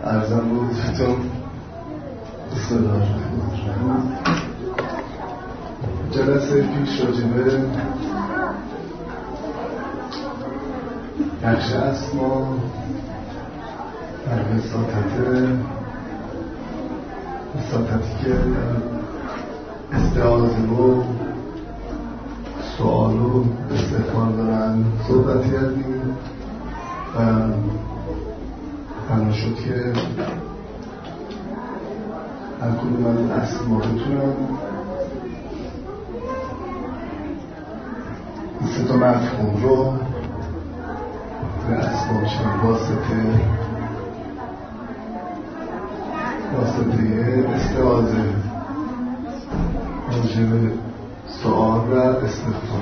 عرضم بود فتون بسم الله الرحمن الرحیم. جلسه پیش راجبه نقش اسما در وساطتی که استعاذه و سوال و استفاده دارن صحبت کردیم و بنا شد که هر کدوم از اسما بتونن این سه تا مفهوم رو به اسما بشن واسطه استعاذه راجب سؤال و استغفار.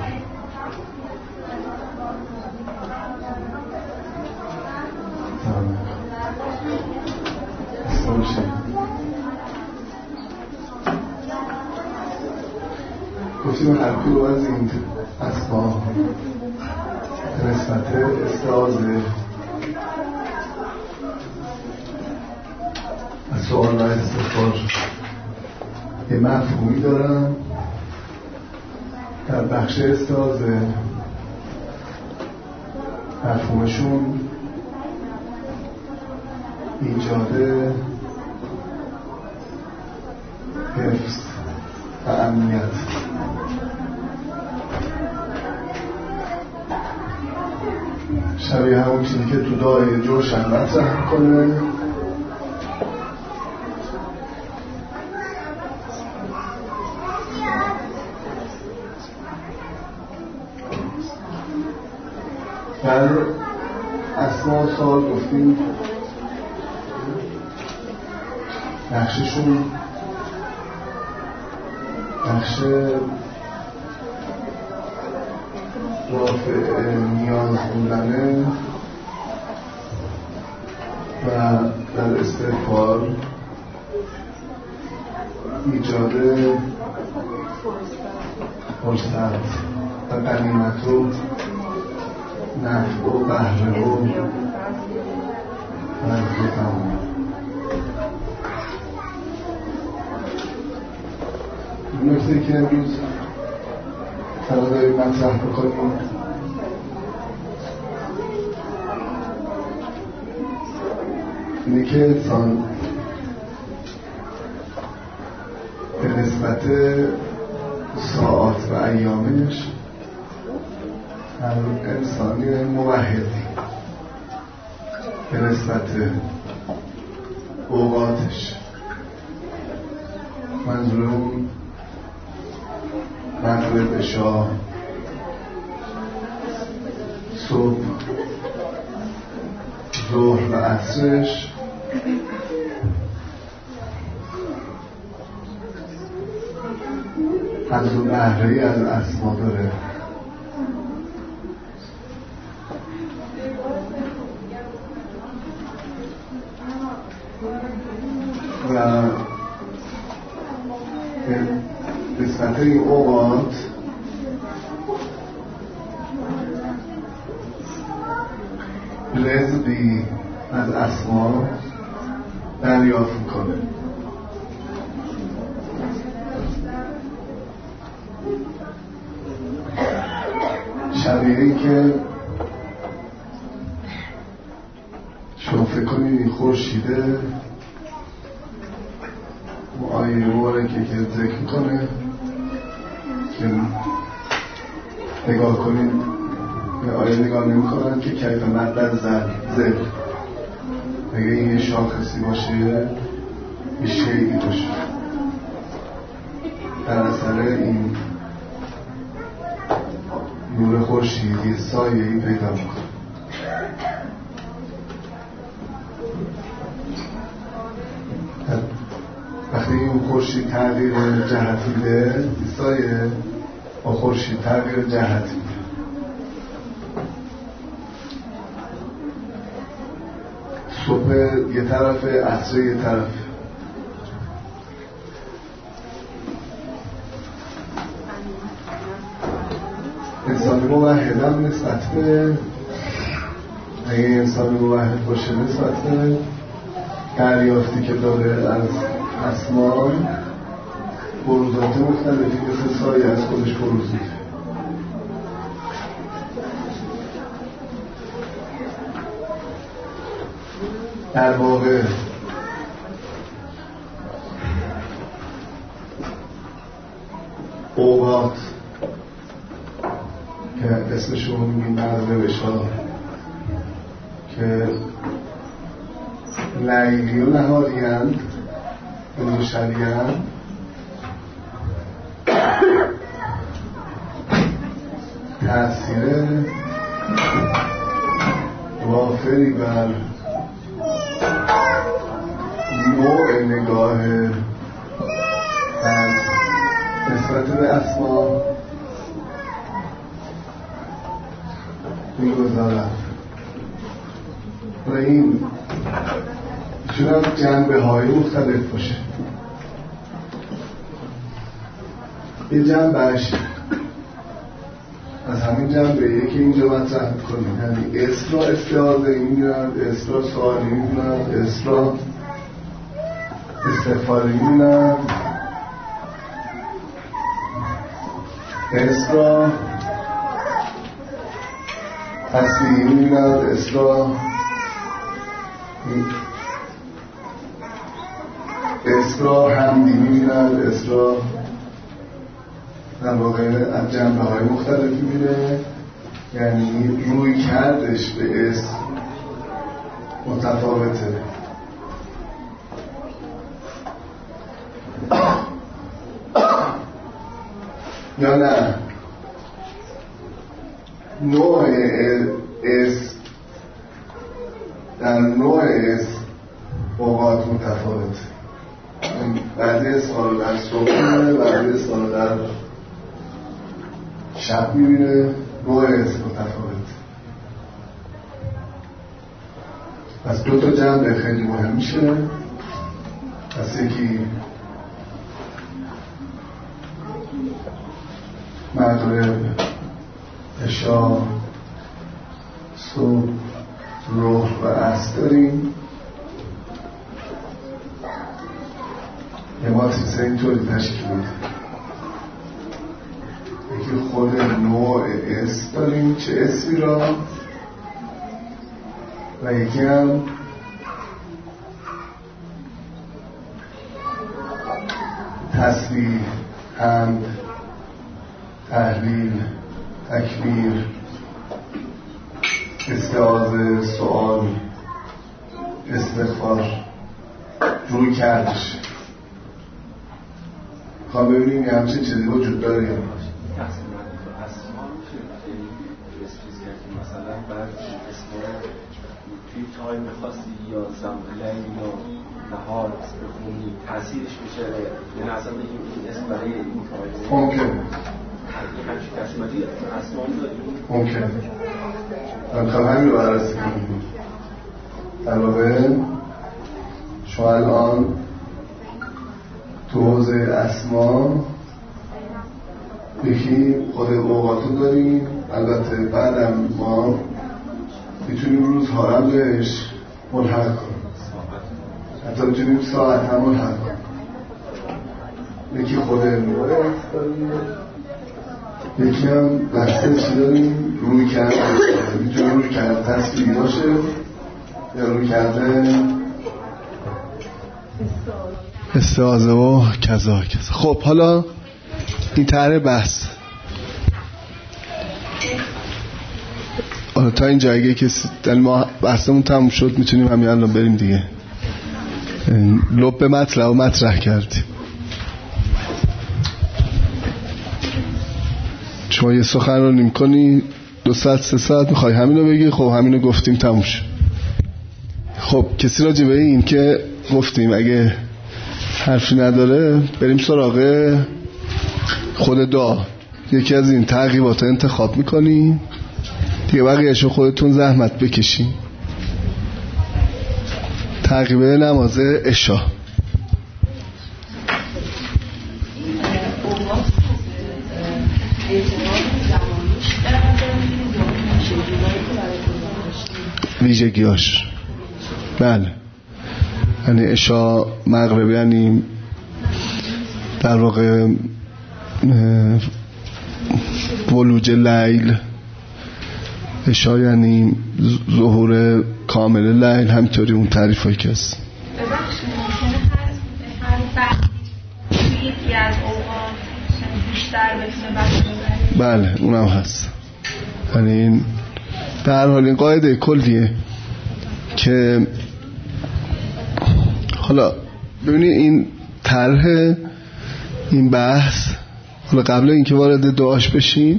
اسما بشن گفتیم هر کدوم از این اسما نسبت استعاذه از سؤال و استغفار یه مفهومی دارن. در بخش استعاذه مفهومشون ایجاد حفظ و امنیت. شبیه همون چیزی که تو دعای جوشن مطرح کنه در اسما سال گفتیم نقششون نقش رافع نیاز بودنه و در استغفار ایجاد فرصت و غنیمت و نفع و بهره و تمام. نکته که امروز فرادایی مطرح بکنیم اینه که انسان به نسبت ساعات و ایامش هر انسانی موحدی به نسبت اوقاتش، منظورم مغرب، عشا، صبح، ظهر و عصرش حظ و بهره‌ای از اسما داره. و نسبت این اوقات لذبی از اسما دریافت میکنه. شبیه این که شما فکر کنید این خورشیده آیه مبارکه که ذکر میکنه که نگاه کنید به آیه نگاه نمیکنن که کیف مد زل اگه این یه شاخصی باشه یه شیعی باشه در اثر این نور خورشیدی سایه‌ای پیدا میکنه. وقتی این خورشید تغییر جهت میده سایه با خورشید تغییر جهت میده. صبح یه طرف، عصر یه طرف. انسان موحد هم نسبت به اگه انسان موحد باشه نسبت به دریافتی که داره از اسما بروزات مختلفی مثل سایه از خودش بروز میده. در واقع اوقات که اسمشون میگیم مغربش ها که لیلی و نهاری هند و شبی هند تأثیر وافری بر نوع نگاه در نسبت به اسما میگذارد و این میتونم جنبه های مختلف باشه. یه جنبهش از همین جنبه که اینجا مطرح میکنیم، یعنی اسم را استعاده میگیرند، اسم را سوالی میگیرند، اسم را استغفاری میگیرند، اسم را تصویری میگیرند، اسم را حمدی میگیرند، اسم را در واقع از جنبه های مختلفی میره، یعنی روی کردش به اسم متفاوته. یا نه نوع اسم در نوع اسم اوقات متفاوته. بعضی اسمها رو در صبح میبینه، بعضی اسمها رو در شب میبینه. نوع اسم متفاوته. پس دو تا جنبه خیلی مهم میشه. پس یکی مغرب، عشا، صبح، ظهر و عصر داریم. یه ماتریس اینطوری تشکیل میده. یکی خود نوع اسم داریم، چه اسمی را، و یکی هم تسبیح، حمد، تهلیل، تکبیر، استعاذه، سؤال، استغفار، روی کردش. خواهم ببینیم یه همچین چیزی وجود داره یا نه. مثلا بعد اسم توی تایم خاصی یا زمانی یا نهار بخونی تأثیرش میشه، یعنی اصلا بگیم این اسم برای این تایم ممکن همچین تصمیماتی اسمان داریم. ممکن امکان همین رو بررسی کنیم. در واقع شما الان تو حوزه اسما یکی خود اوقاتو داریم. البته بعدم ما میتونیم روزها هم بهش ملحق کنیم، حتی میتونیم ساعت هم ملحق کنیم. یکی خود نوع داریم، یکی هم بحثه چی داریم؟ روی کرده. میتونه روی کرده تصویری باشه یا روی کرده استعاذه و کذا کذا. خب حالا این طرح بحث تا این جایگه که ما بحثمون تموم شد میتونیم همین الان بریم دیگه. لب به مطلب و مطرح کردیم. شما یه سخنرانی میکنی 2 ساعت 3 ساعت میخوای همینو بگی، خب همینو گفتیم تموم شد. خب کسی راجع به این که گفتیم اگه حرفی نداره بریم سراغ خود دعا. یکی از این تعقیبات انتخاب میکنی دیگه، بقیه‌شو خودتون زحمت بکشین. تعقیبه نماز عشا. ویژگیاش بله یعنی عشاء مغرب، یعنی در واقع ولوج لیل. عشاء یعنی ظهور کامل لیل، همینطوری اون تعریفایی که هست. بله اونم هست. یعنی در حال این قاعده کلیه که حالا ببینید این طرح این بحث، حالا قبل اینکه وارد دعاش بشیم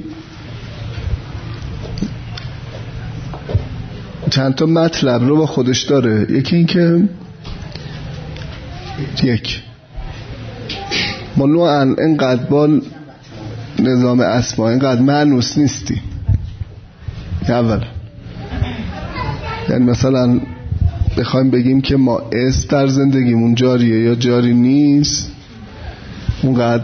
چند تا مطلب رو با خودش داره. یکی این که ما نوعا اینقدر با نظام اسما اینقدر مانوس نیستی. اول یعنی مثلا بخوایم بگیم که ما اسم در زندگیمون جاریه یا جاری نیست، اونقدر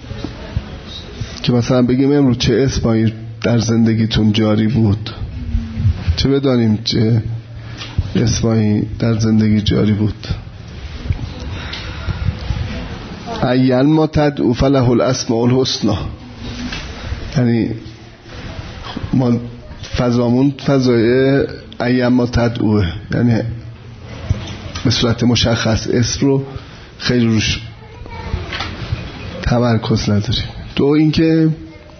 که مثلا بگیم امروز چه اسمایی در زندگیتون جاری بود، چه بدانیم چه اسمایی در زندگی جاری بود. ایان ما تدعو فله الاسماء الحسنی، یعنی ما فضامون فضای ایان ما تدعوه، یعنی به صورت مشخص اسم رو خیلی روش تمرکز نداریم. دو اینکه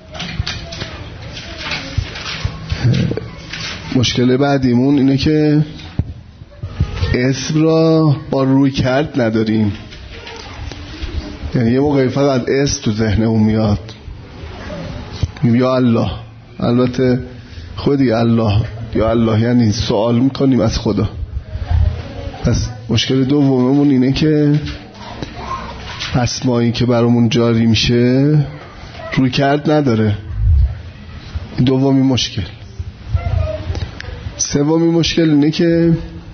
مشکل بعدیمون اینه که اسم را با روی کرد نداریم. یعنی یه موقعی فقط اسم تو ذهنمون میاد، یا الله، البته خودی الله یا الله یعنی سوال میکنیم از خدا. پس مشکل دوممون اینه که اسمایی که برامون جاری میشه روی کرد نداره. این دومی مشکل. سومی مشکل اینه که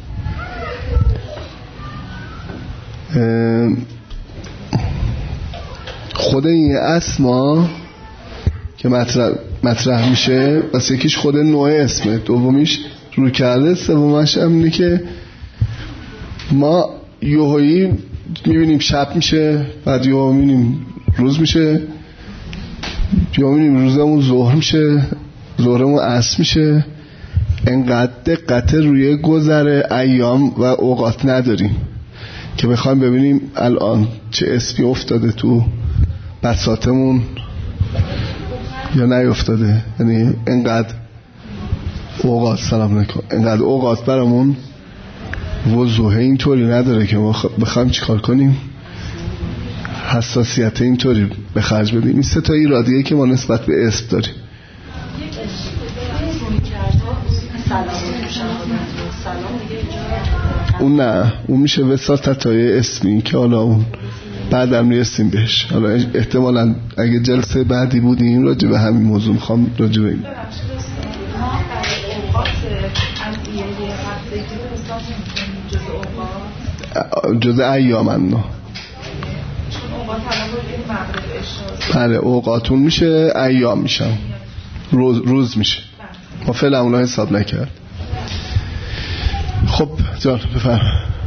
خود این اسما که مطرح میشه، بس یکیش خود نوع اسمه، دومیش روی کرده، سومش هم اینه که ما یهویی میبینیم شب میشه، بعد یهو میبینیم روز میشه، یا میبینیم روزمون ظهر میشه، ظهرمون عصر میشه. انقدر دقت روی گذر ایام و اوقات نداریم که بخوایم ببینیم الان چه اسمی افتاده تو بساطمون یا نیفتاده. یعنی انقدر اوقات، سلام علیکم، انقدر اوقات برامون وضوحه اینطوری نداره که ما بخوایم چیکار کنیم، حساسیت اینطوری به خرج بدیم. این سه تا ایرادیه که ما نسبت به اسم داریم. اون نه، اون میشه وساطتای اسمی که حالا اون بعدم میرسیم بهش. حالا احتمالاً اگه جلسه بعدی بودیم راجع به همین موضوع میخوام راجع به این جزء ایامن. بله اوقاتون میشه، ایام میشن، روز میشه. ما فعلا اونا حساب نکرد. خب جان بفرم.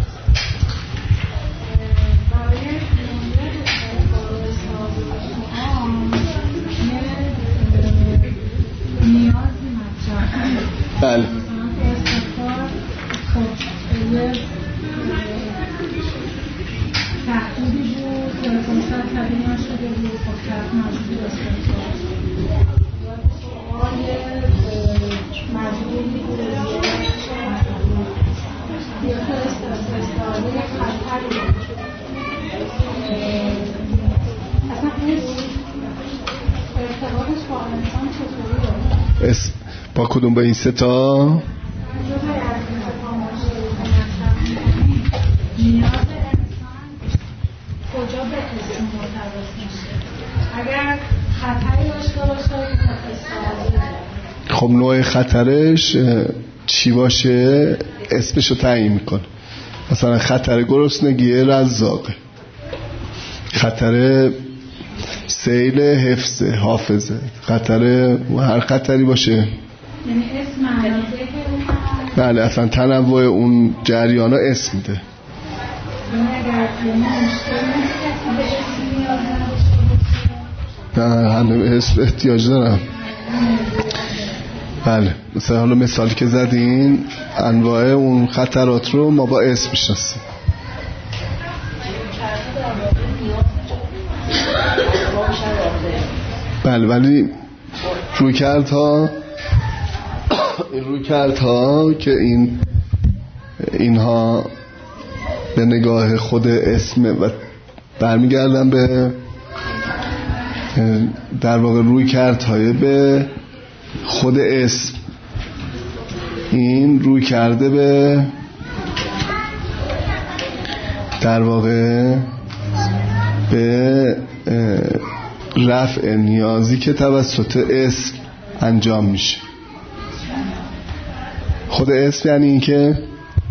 بله تحقیقی بود که فرصت تبیین نشده بود، خب طرف مجبوری استفاده سوال مجبوری بود یا استفاده خطری اصلا ارتباطش با انسان چطوری بود؟ با کدوم؟ با این سه تا؟ کجا به اسم مرتبط میشه؟ اگر خطری داشته باشه خب نوع خطرش چی باشه اسمشو تعیین میکنه. مثلا خطر گرسنگی رزاقه، خطر سیل حفظ حافظه، خطر هر خطری باشه. یعنی اسم بله اصلا تنوع اون جریانا اسم میده. اگر مشکل نیست کسی به اسم نیاز نداشته نه همه به اسم احتیاج دارم. بله مثلا حالا مثالی که زدین انواع اون خطرات رو ما با اسم میشناسیم. بله ولی رویکردها که اینها به نگاه خود اسم و برمیگردن به در واقع رویکردهای به خود اسم. این روی کرده به در واقع به رفع نیازی که توسط اسم انجام میشه. خود اسم یعنی این که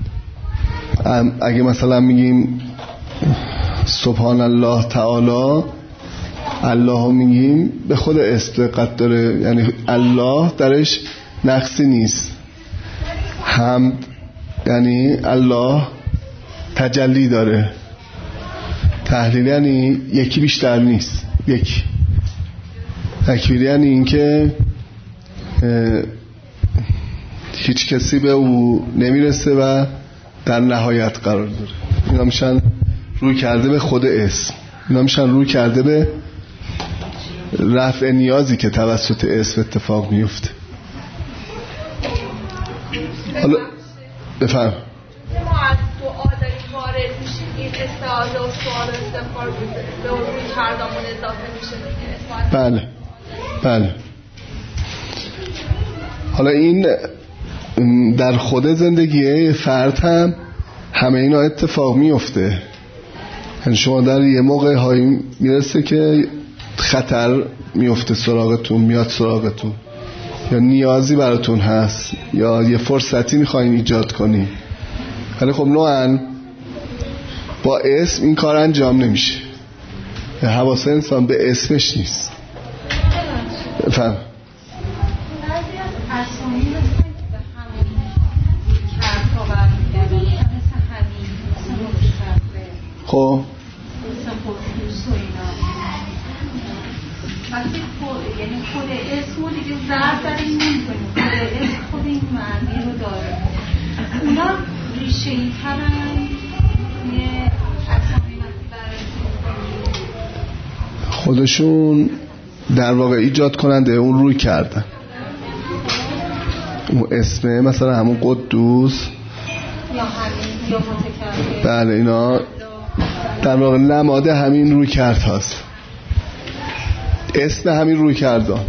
اگه مثلا میگیم سبحان الله تعالی، الله رو میگیم به خود اسم دقت داره، یعنی الله درش نقصی نیست. حمد یعنی الله تجلی داره. تحلیل یعنی یکی بیشتر نیست، یکی. تکبیر یعنی این که هیچ کسی به او نمیرسه و در نهایت قرار داره. اینا میشن روی کرده به خود اسم، اینا میشن روی کرده به رفع نیازی که توسط اسم اتفاق میفته. حالا بفهم ما از دعا داریم وارد میشیم، این استعاذه و سوال استغفار به روی کردامون اضافه میشه. بله بله. حالا این در خود زندگی فرد هم همه اینا اتفاق میفته. یعنی شما در یه موقع هایی میرسه که خطر میفته سراغتون، میاد سراغتون، یا نیازی براتون هست، یا یه فرصتی میخواین ایجاد کنی، ولی خب نوعاً با اسم این کار انجام نمیشه. حواس انسان به اسمش نیست. بفهم خب یعنی خود اسم رو دیگه ضرب در این نمی‌کنیم، خود اسم خود این معنی رو داره. اونا ریشه ای ترن یه اسامی خودشون در واقع ایجاد کننده اون روی کردن. اون اسمه مثلا همون قدوس یا همین یا متکبر، بله اینا در واقع نماد همین روی کرد هست. اسم همین روی کردان.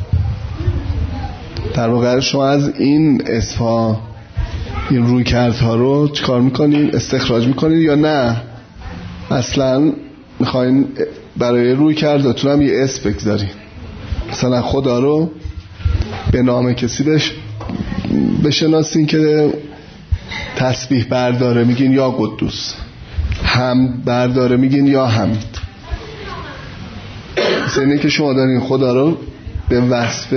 در واقع شما از این اسمها این روی کردها رو چیکار میکنین؟ استخراج میکنین یا نه اصلا میخواین برای روی کرداتون هم یه اسم بگذارین؟ مثلا خدا رو به نام کسی بشناسین که تسبیح برداره میگین یا قدوس، حمد برداره میگین یا حمید. مثل اینه که شما دارین خدا رو به وصف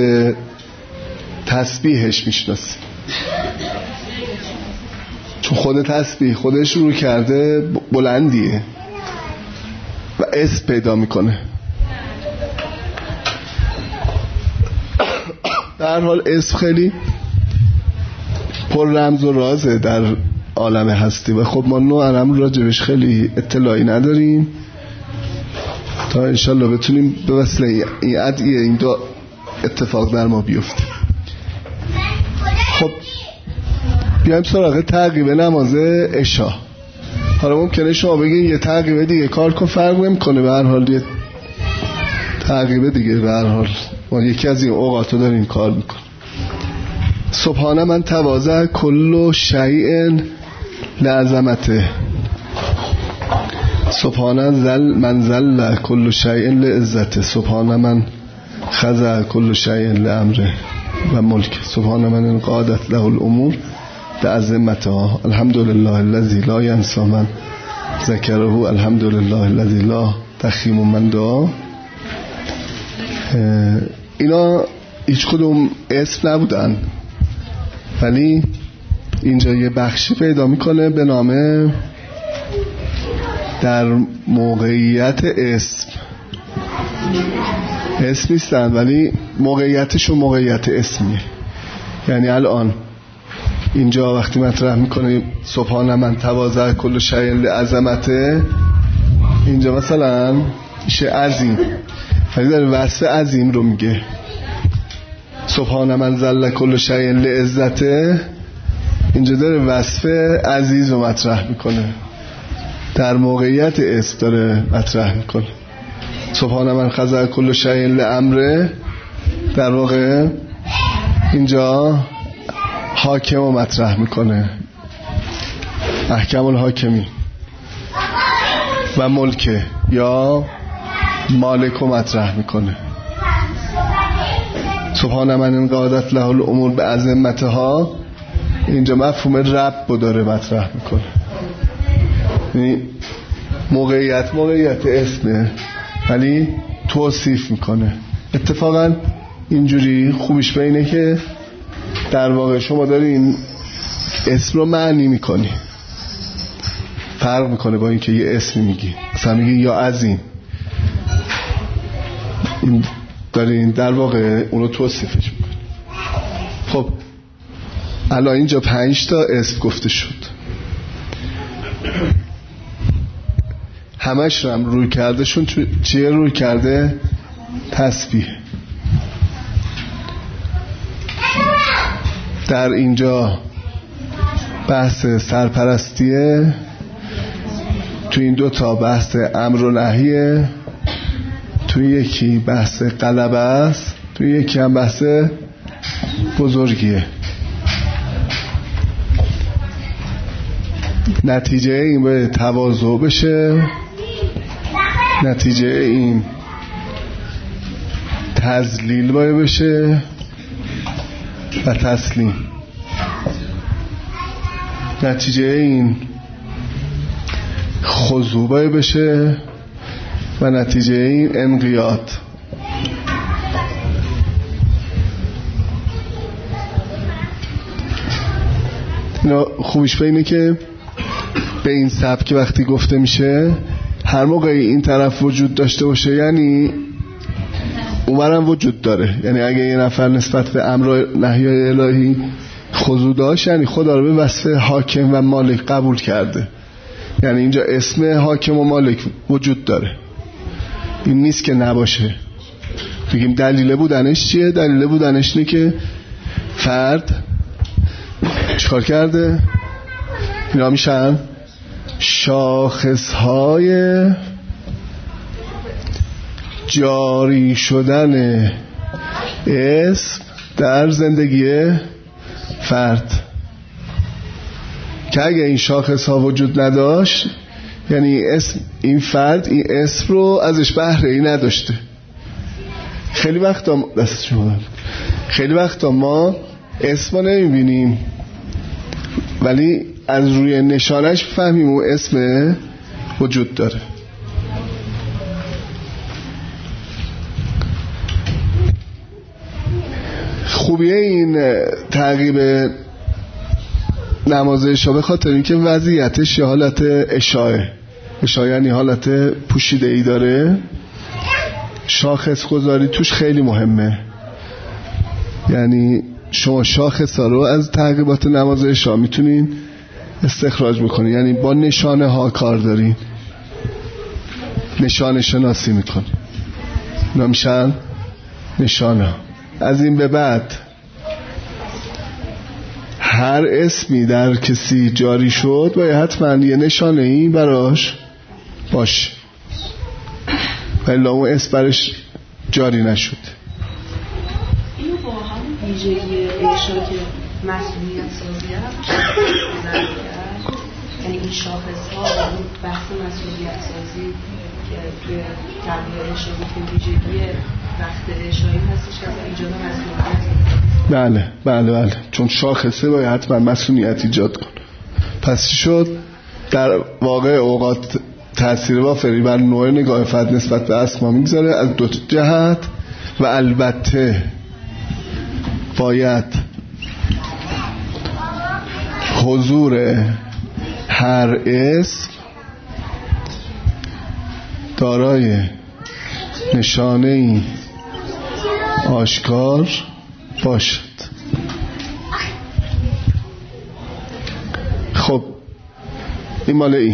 تسبیحش میشناسین، چون خود تسبیح خودش رو کرده بلندیه و اسم پیدا میکنه. در حال اسم خیلی پر رمز و رازه در عالم هستی و خب ما نوعا راجبش خیلی اطلاعی نداریم تا انشالله بتونیم به وسیله این ادعیه این دو اتفاق در ما بیفته. خب بیایم سراغ تعقیب نماز عشاء. حالا ممکنه شما بگین یه تعقیب دیگه کار کن فرق نمیکنه، به هر حال یه تعقیب دیگه به هر حال ما یکی از این اوقاتو داریم کار میکنه. سبحان من تواضع کل شیء لعظمته، سبحان من ذل کل شیء لعزته، سبحان من خضع کل شیء لامره و ملک، سبحان من انقادت له الامور بعظمتها، الحمد لله الذی لا ینسی من ذکره، الحمد لله الذی لا تخیم من دعا. اینا هیچ کدوم اسم نبودن، ولی اینجا یه بخشی پیدا میکنه به نام در موقعیت اسم نیستن، ولی موقعیتشون موقعیت اسمیه. یعنی الان اینجا وقتی مطرح میکنه سبحان من تواضع کل شیء لعظمته، اینجا مثلا میشه عظیم، ولی داره وصف عظیم رو میگه. سبحان من ذل کل شیء لعزته، اینجا داره وصف عزیز رو مطرح میکنه، در موقعیت اسم داره مطرح میکنه. سبحان من خضع کل شیء لامره، در واقع اینجا حاکم رو مطرح میکنه، احکم الحاکمی، و ملکه یا مالک رو مطرح میکنه. سبحان من انقادت له الامور به عظمتها، اینجا مفهوم رب رو داره مطرح میکنه. یعنی موقعیت اسمه ولی توصیف میکنه. اتفاقا اینجوری خوبیش به اینه که در واقع شما دارین اسم رو معنی میکنی، فرق میکنه با اینکه یه اسمی میگی، مثلا میگی یا عظیم، این دارین در واقع اونو توصیفش میکنی. خب الان اینجا 5 تا اسم گفته شد، همش رو هم روی کردهشون چیه روی کرده؟ تسبیح. در اینجا بحث سرپرستیه، تو این 2 تا بحث امر و نهیه، تو یکی بحث غلبه است، تو یکی هم بحث بزرگیه. نتیجه این باید تواضع بشه، نتیجه این تذلیل باید بشه و تسلیم، نتیجه این خضوع باید بشه و نتیجه این انقیاد. خوبیش به اینه که به این سبک وقتی گفته میشه هر موقع این طرف وجود داشته باشه یعنی اونورم وجود داره. یعنی اگه یه نفر نسبت به امر نهی الهی خضوع داشت یعنی خدا رو به وصف حاکم و مالک قبول کرده، یعنی اینجا اسم حاکم و مالک وجود داره. این نیست که نباشه. بگیم دلیل بودنش چیه؟ دلیل بودنش اینه که فرد چیکار کرده؟ اینا میشن شاخصهای جاری شدن اسم در زندگی فرد، که اگه این شاخص ها وجود نداشت یعنی اسم این فرد این اسم رو ازش بهره ای نداشته. خیلی وقتا ما اسم رو نمیبینیم ولی از روی نشانش فهمیم اون اسم وجود داره. خوبیه این تعقیب نماز عشا به خاطر اینکه وضعیتش یه حالت اشاعه یعنی حالت پوشیده ای داره. شاخص گذاری توش خیلی مهمه، یعنی شما شاخص ها رو از تعقیبات نماز عشا میتونین استخراج بکنین، یعنی با نشانه ها کار دارین، نشانه شناسی میکنین، نمیشن نشانه. از این به بعد هر اسمی در کسی جاری شد باید حتما یه نشانه ای براش باشه، ولی اون اسم براش جاری نشد. اینو با هم ویژگی عشا که مسئولیت سازی هست، یعنی این شاخص ها و اون بحث مسئولیت سازی که توی تغییر عشا که ویژگی وقت عشایی هستش که از ایجاد مسئولیت. بله چون شاخصه باید حتما مسئولیت ایجاد کن. پس چی شد؟ در واقع اوقات تأثیر وافری بر نوع نگاه فرد نسبت به اسما میگذاره از 2 جهت، و البته باید حضور هر اسم دارای نشانه آشکار باشد. خب این مال این.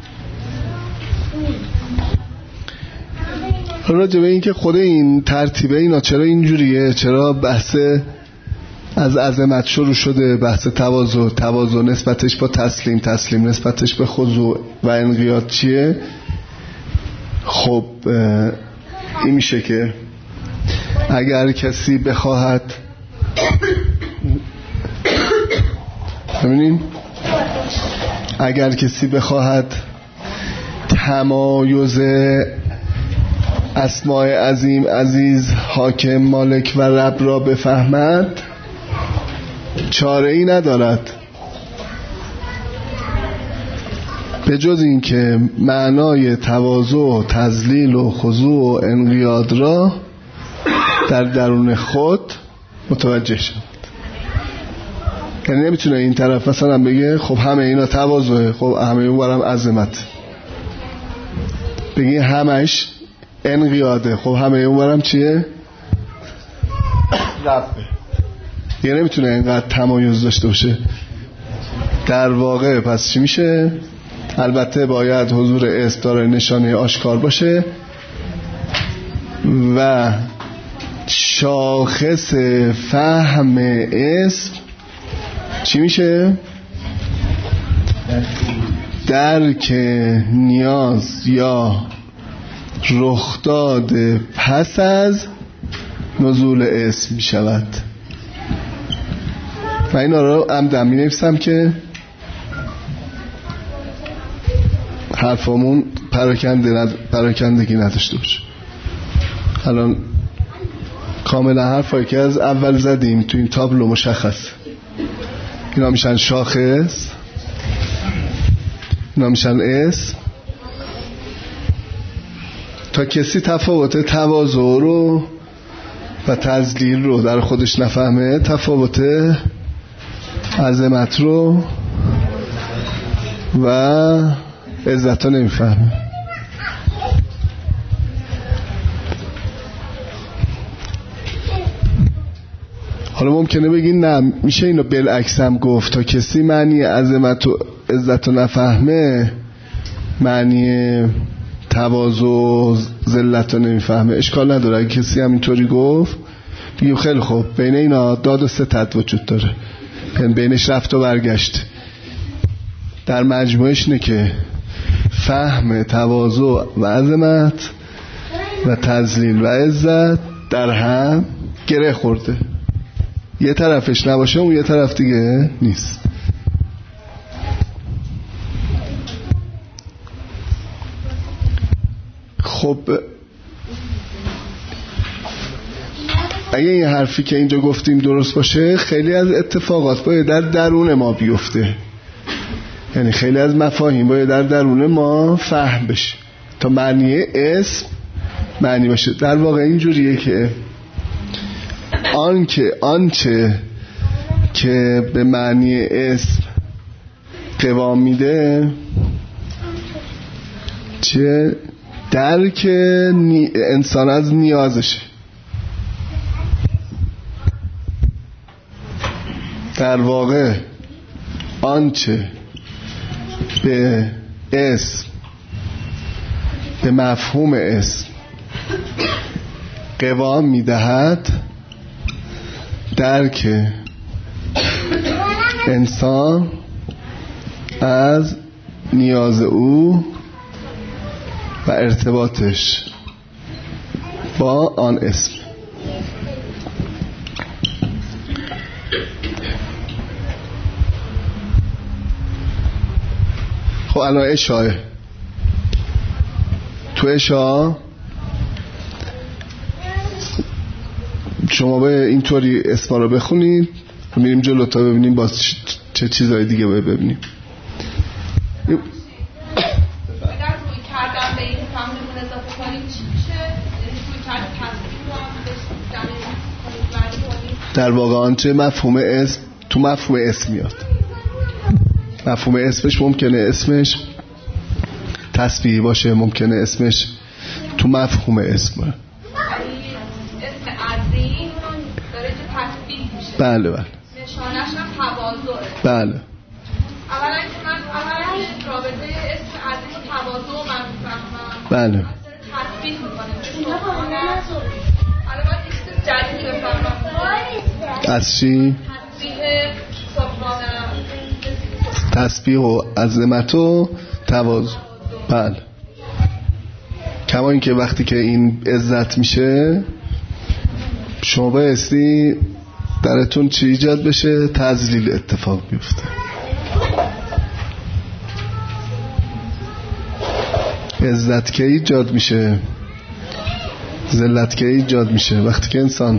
راجع به این که خود این ترتیبه اینا چرا اینجوریه، چرا بحث از عظمت شروع شده، بحث تواضع نسبتش با تسلیم نسبتش به خضوع و انقیاد چیه؟ خب این میشه که اگر کسی بخواهد ببینیم اگر کسی بخواهد تمایز اسماء عظیم عزیز حاکم مالک و رب را بفهمد چاره ای ندارد به جز این که معنای تواضع و تذلیل و خضوع و انقیاد را در درون خود متوجه شد. یعنی نمیتونه این طرف مثلا بگه خب همه اینا تواضعه، خب همه اونورم عظمت، بگه همش انقیاده، خب همه اونورم چیه؟ رفعه. یعنی نمیتونه اینقدر تمایز داشته باشه. در واقع پس چی میشه؟ البته باید حضور اسم داره نشانه آشکار باشه و شاخص فهم اسم چی میشه؟ درک نیاز یا رخداد پس از نزول اسم میشود. و اینا رو عمدن می نویسم که حرفامون پراکندگی نداشته باشه. الان کاملا حرفایی که از اول زدیم تو این تابلو مشخص. اینا میشن شاخص، اینا میشن اسم. تا کسی تفاوت تواضع رو و تذلیل رو در خودش نفهمه، تفاوت عظمت رو و عزت رو نمیفهمه. حالا ممکنه بگین نه میشه اینو بالعکس هم گفت، تا کسی معنی عظمت و عزت رو نفهمه معنی تواضع و ذلت رو نمیفهمه. اشکال نداره اگه کسی هم اینطوری گفت بگیم خیلی خوب، بین اینا داد و ستد وجود داره، یعنی بینش رفت و برگشت. در مجموعش اینه که فهم تواضع و عظمت و تذلیل و عزت در هم گره خورده، یه طرفش نباشه اون یه طرف دیگه نیست. خب اگه این حرفی که اینجا گفتیم درست باشه، خیلی از اتفاقات باید در درون ما بیفته، یعنی خیلی از مفاهیم باید در درون ما فهم بشه تا معنی اسم معنی باشه. در واقع اینجوریه که آنچه که به معنی اسم قوام میده چه درک انسان از نیازشه. در واقع آنچه به اسم، به مفهوم اسم قوام میدهد درک انسان از نیاز او و ارتباطش با آن اسم. خب الان اشاره تو اشاره شما به اینطوری اسما رو بخونید، میریم جلو تا ببینیم باز چه چیزهای دیگه باید ببینیم. اگر روی کردن به این فهممون اضافه کنیم چی میشه؟ روی کردن تصدیق رو هم در واقع آنچه مفهوم اسم تو مفهوم اسم میاد. مفهوم اسمش ممکنه اسمش تسبیحی باشه، ممکنه اسمش تو مفهوم اسم. اسم عظیم داره که تسبیح میشه. بله. نشانش هم تواضعه. بله. اولا که من رابطه اسم عظیم و تواضع من میفهمم. بله. تسبیح میکنه. حالا باید یک چیز جدیدی بفهمم. از چی؟ تسبیح و عظمت و تواضع. بله. کما این که وقتی که این عزت میشه شما بایستی درتون چی ایجاد بشه؟ تذلیل اتفاق بیفته. عزت که ایجاد میشه، ذلت که ایجاد میشه وقتی که انسان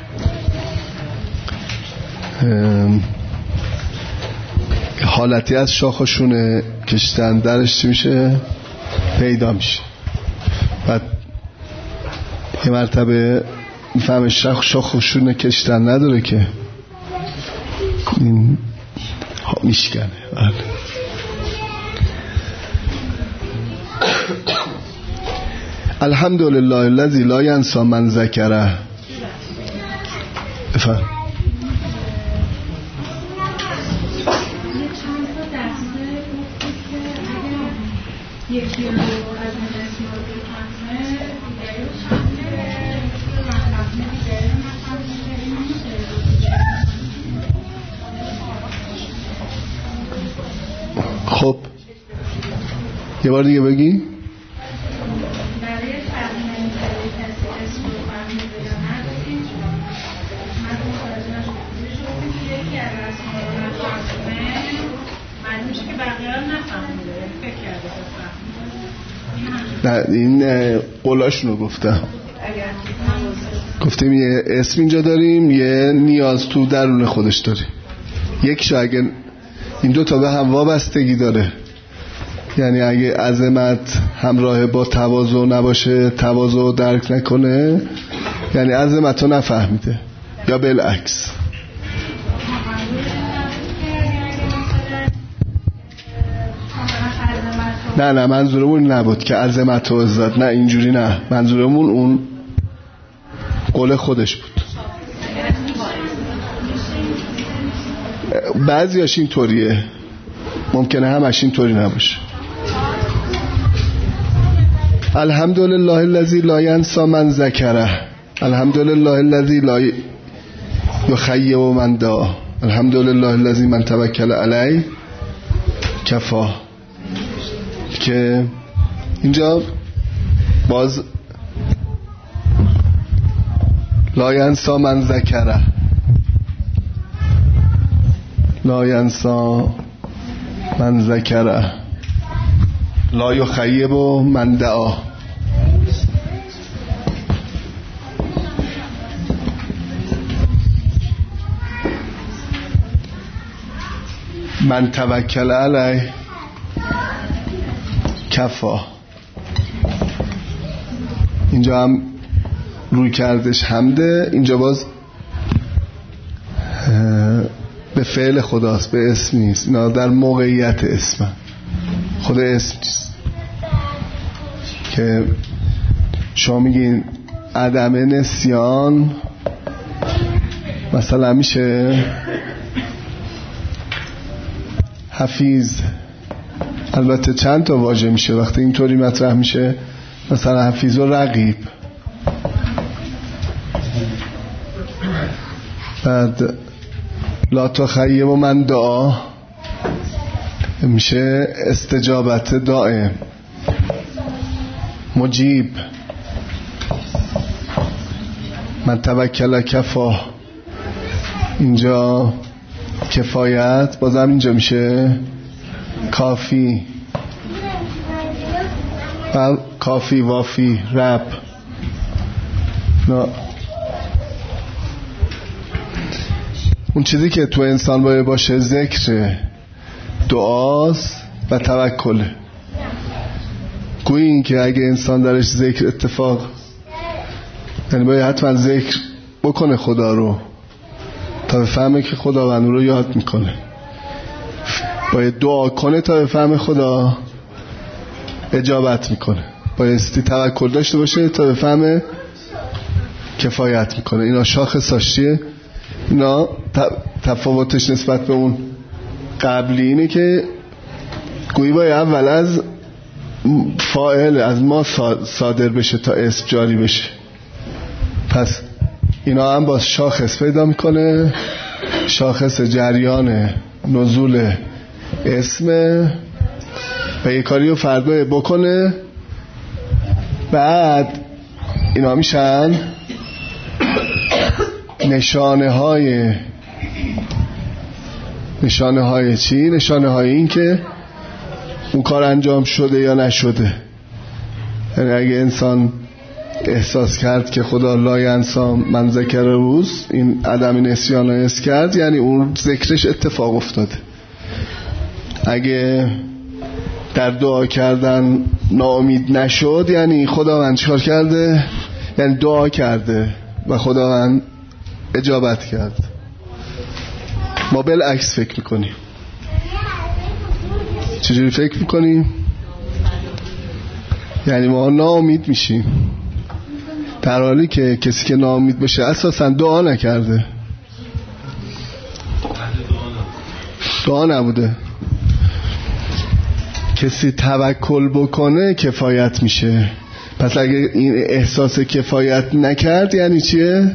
حالتی از شاخ و شونه کشتن درش چی میشه؟ پیدا میشه. بعد یه مرتبه میفهمه شاخ و شونه کشتن نداره که این میشکنه. الحمدلله الذی لا ینسی من ذکره. بفهم. یکی رو از این اسم رو بفهمه دیگری رو فهمه. خب یه بار دیگه بگی. برای فهمیدن برای کسی اسم رو فهمیده یا نداریم من متوجه شدم یکی از اسم رو نفهمه معلوم میشه که بقیه هم نفهمیده فکر کرده نه این قولاشونو گفتم. گفتیم یه اسم اینجا داریم، یه نیاز تو درون خودش داریم. یکیش اگه این دو تا به هم وابستگی داره، یعنی اگه عظمت همراه با تواضع نباشه، تواضع درک نکنه، یعنی عظمت رو نفهمیده، یا بالعکس. نه منظورمون نبود که عظمت و عزت، نه اینجوری، نه منظورمون اون قول خودش بود. بعضیاش این طوریه، ممکنه همش این طوری نباشه. الحمدلله الذی لا ینسی من ذکره، الحمدلله الذی لا یخیب من دعا، الحمدلله الذی من توکل علیه کفا. که اینجا باز لا ینسی من ذکره، لا ینسی من ذکره، لا یخیب من دعا. من توکل علیه کفا. اینجا هم روی کردش حمده، اینجا باز به فعل خداست، به اسم نیست. اینا در موقعیت اسم، خود اسم نیست. که شما میگین عدم نسیان مثلا میشه حفیظ. البته چند تا واژه میشه وقتی اینطوری مطرح میشه، مثلا حفیظ و رقیب. بعد لا تخیب من دعا میشه استجابت دائم، مجیب. من توکل کفا، اینجا کفایت، بازم اینجا میشه کافی. کافی، وافی، رب. اون چیزی که تو انسان باید باشه ذکر، دعاست و توکل. گویی این که اگه انسان درش ذکر اتفاق، یعنی باید حتما ذکر بکنه خدا رو تا بفهمه که خداوند رو یاد میکنه، باید دعا کنه تا بفهمه خدا اجابت میکنه. بایستی توکل داشته باشه تا بفهمه کفایت میکنه. اینا شاخصاش چیه؟ اینا تفاوتش نسبت به اون قبلی اینه که گویی باید اول از فاعل از ما صادر بشه تا اسم جاری بشه. پس اینا هم باز شاخص پیدا میکنه، شاخص جریان نزول اسمه و یه کاری رو فردا بکنه، بعد اینا میشن نشانه های چی؟ نشانه های این که اون کار انجام شده یا نشده. یعنی اگه انسان احساس کرد که خدا لا ینسی من ذکر روز، این عدم نسیان رو حس کرد، یعنی اون ذکرش اتفاق افتاده. اگه در دعا کردن ناامید نشد، یعنی خداوند چیکار کرده؟ یعنی دعا کرده و خداوند اجابت کرد. ما بالعکس فکر میکنیم. چجوری فکر میکنیم؟ یعنی ما ناامید میشیم در حالی که کسی که ناامید بشه اساسا دعا نکرده، دعا نبوده. کسی توکل بکنه کفایت میشه. پس اگه این احساس کفایت نکرد یعنی چیه؟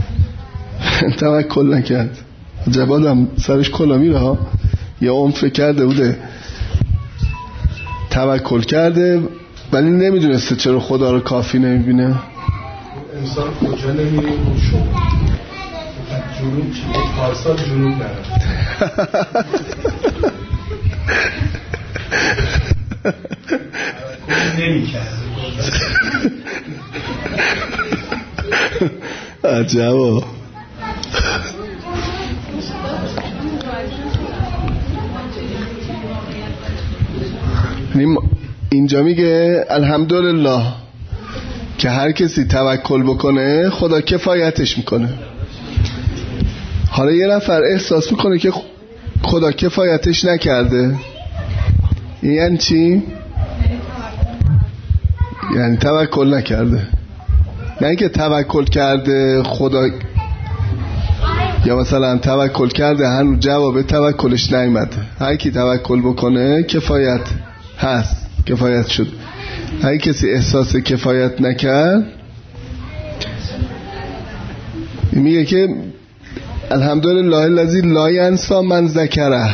توکل نکرد. جوادم سرش کلا میره ها. یه عمر فکر کرده بوده توکل کرده ولی نمیدونسته چرا خدا رو کافی نمیبینه. انسان کجا نمیره اون شما جنوب چی؟ پارسال جنوب نرفت. نمی‌کرد. عجبا. اینجا میگه الحمدلله که هر کسی توکل بکنه خدا کفایتش میکنه. حالا یه نفر احساس میکنه که خدا کفایتش نکرده، یعنی چی؟ یعنی توکل نکرده. نه اینکه توکل کرده خدا، یا مثلا توکل کرده هنوز جواب توکلش نیامده. هر کی توکل بکنه کفایت هست، کفایت شد. هر کسی احساس کفایت نکرد میگه که الحمدلله الذی لا ینسی من ذکره،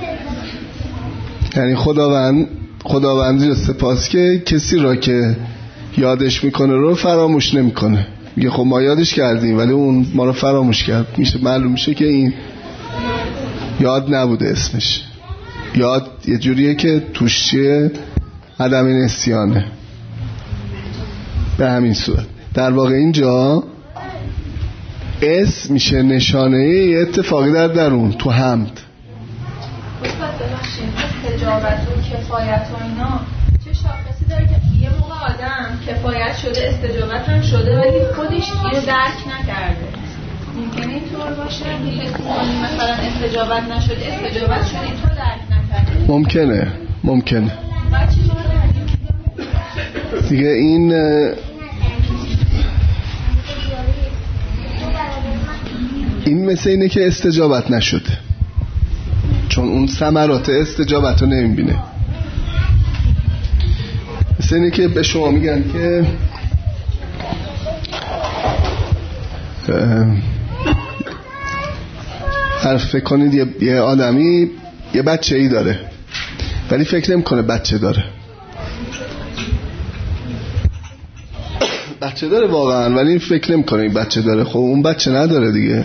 یعنی خداوندی رو سپاس که کسی را که یادش میکنه رو فراموش نمیکنه. میگه خب ما یادش کردیم ولی اون ما رو فراموش کرد. میشه معلوم میشه که این یاد نبوده اسمش. یاد یه جوریه که توش چیه؟ عدم نسیانه. به همین صورت در واقع اینجا اسم میشه نشانه یه اتفاقی در درون تو حمد. استجابت و کفایت و اینا چه شاخصی داره که یه موقع آدم کفایت شده استجابت هم شده ولی خودش اینو درک نکرده؟ ممکنه اینطور باشه که مثلا استجابت نشده استجابت شده این تو درک نکرده؟ ممکنه دیگه. این مثل اینه که استجابت نشده، چون اون ثمرات استجابت رو نمیبینه. مثل اینه که به شما میگن که فکر کنید یه آدمی یه بچه ای داره ولی فکر نمیکنه بچه داره. بچه داره واقعا ولی فکر نمیکنه این بچه داره. خب اون بچه نداره دیگه.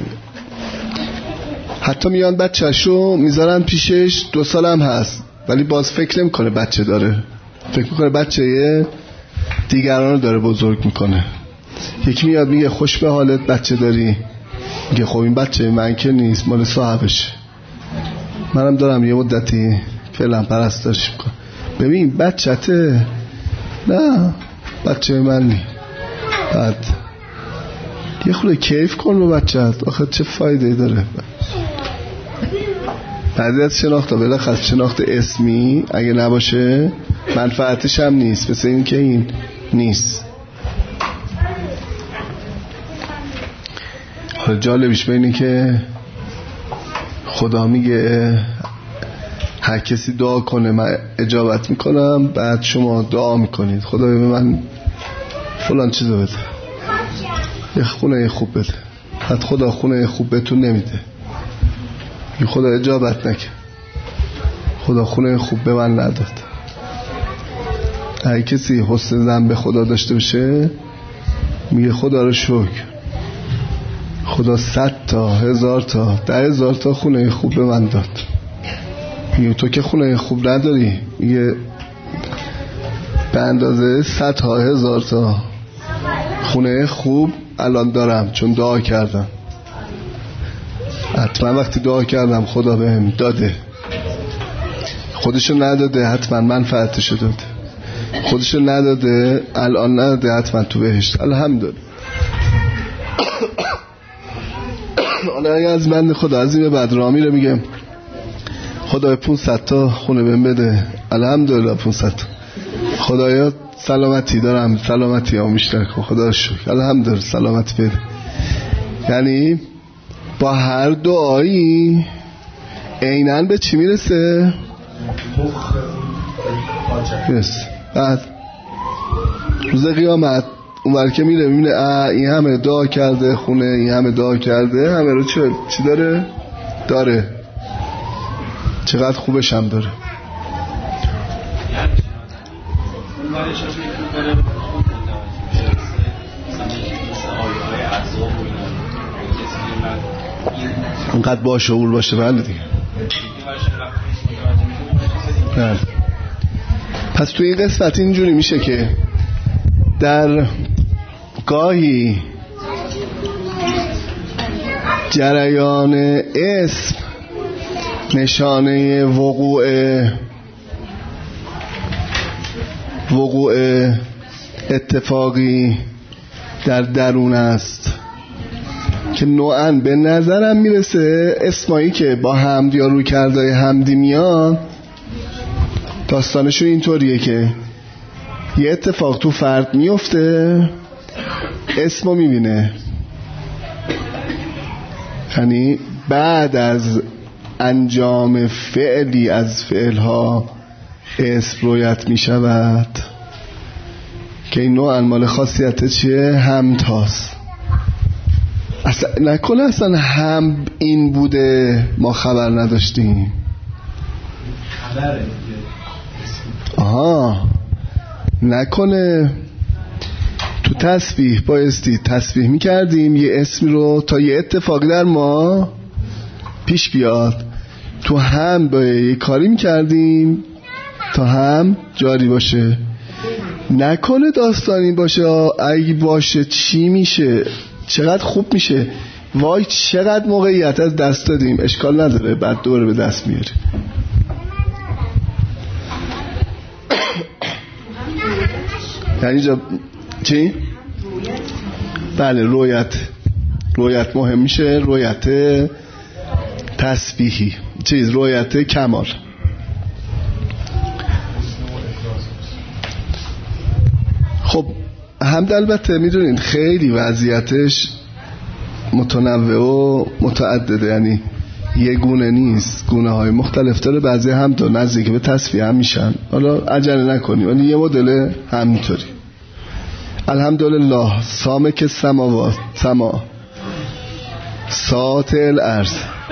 حتی میان بچه‌شو میذارن پیشش 2 سال هم هست ولی باز فکر نمیکنه بچه داره. فکر میکنه بچه دیگران رو داره بزرگ میکنه. یکی میاد میگه خوش به حالت بچه داری، میگه خب این بچه من که نیست، مال صاحبشه. منم دارم یه مدتی فعلا پرستارش میکنم. ببین بچته، نه بچه من نیست. بعد یه خورده کیف کن با بچه‌ت، آخه چه فایده داره؟ بعضی از شناخت بالاخره شناخت اسمی اگه نباشه منفعتش هم نیست، مثل این که این نیست. حالا جالبیش به اینه که خدا میگه هر کسی دعا کنه من اجابت میکنم، بعد شما دعا میکنید خدا به من فلان چیزو بده، یه خونه خوب بده، بعد خدا خونه خوب بهتون نمیده، یه خدا اجابت نکن، خدا خونه خوب به من نداد. هر کسی حسن ظن به خدا داشته باشه میگه خدا رو شکر، خدا 100 تا 1000 تا 10,000 تا خونه خوب به من داد. میگه تو که خونه خوب نداری، میگه به اندازه 100 تا 1000 تا خونه خوب الان دارم چون دعا کردم. حتما وقتی دعا کردم خدا بهم داده، خودشو نداده حتما منفعتشو داده، خودشو نداده الان نداده حتما تو بهشت. الحمدلله. حالا اگه از من خدا عظیم بعد راه میره میگه خدایا 500 تا خونه بهم بده، الحمدلله 500 تا. خدایا سلامتی دارم، سلامتی ها بیشتر کن، خدا شکر، الحمدلله سلامتی بده. یعنی با هر دعایی عیناً به چی میرسه؟ بعد روز قیامت اونور که میره میبینه این همه دعا کرده خونه، این همه دعا کرده، همه رو چی داره چقدر خوبش هم داره. اونقدر با شعور باشه. بله دیگه. بله. پس توی این قسمت اینجوری میشه که در گاهی جریان اسم نشانه وقوع اتفاقی در درون است که نوعاً به نظرم میرسه اسمایی که با حمد یا روی کردای حمدی میان داستانشون اینطوریه که یه اتفاق تو فرد میفته، اسمو میبینه، یعنی بعد از انجام فعلی از فعلها اسم رویت میشود که این نوع مال خاصیت چیه؟ حمد هاست. اصلا نکنه اصلا هم این بوده ما خبر نداشتیم. خبره. آها، نکنه تو تسبیح بایستی تسبیح میکردیم یه اسمی رو تا یه اتفاقی در ما پیش بیاد، تو هم با یه کاری میکردیم تا هم جاری باشه. نکنه داستان این باشه اگه باشه چی میشه، چقدر خوب میشه، وای چقدر موقعیت از دست دادیم، اشکال نداره بعد دوره به دست میاریم. یعنی جا چی؟ بله رویت مهم میشه، رویت تسبیحی رویت کمال. خب حمد البته میدونین خیلی وضعیتش متنوع و متعدده، یعنی یه گونه نیست، گونه های مختلف داره. بعضی هم دو نزدیک به تسبیح هم میشن، حالا عجله نکنی، ولی یه مدل همینطوری. الحمدلله سامک سماوات سما ساط الارض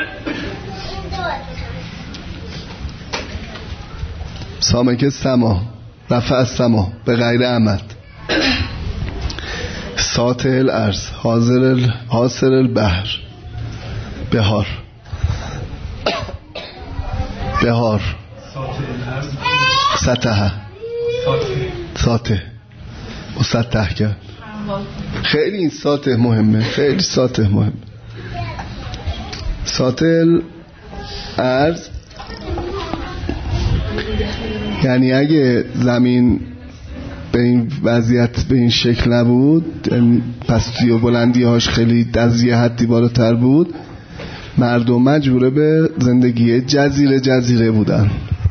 سامک سما رفع السما به غیر عمد ساط الارض حاصل البحر بهار ساته مسطح کرد. خیلی این ساته مهمه، خیلی ساته مهمه. ساته الارض یعنی اگه زمین به این وضعیت به این شکل نبود، پستی و بلندی هاش خیلی از یه حدی بالاتر بود، مردم مجبوره به زندگی جزیره بودن.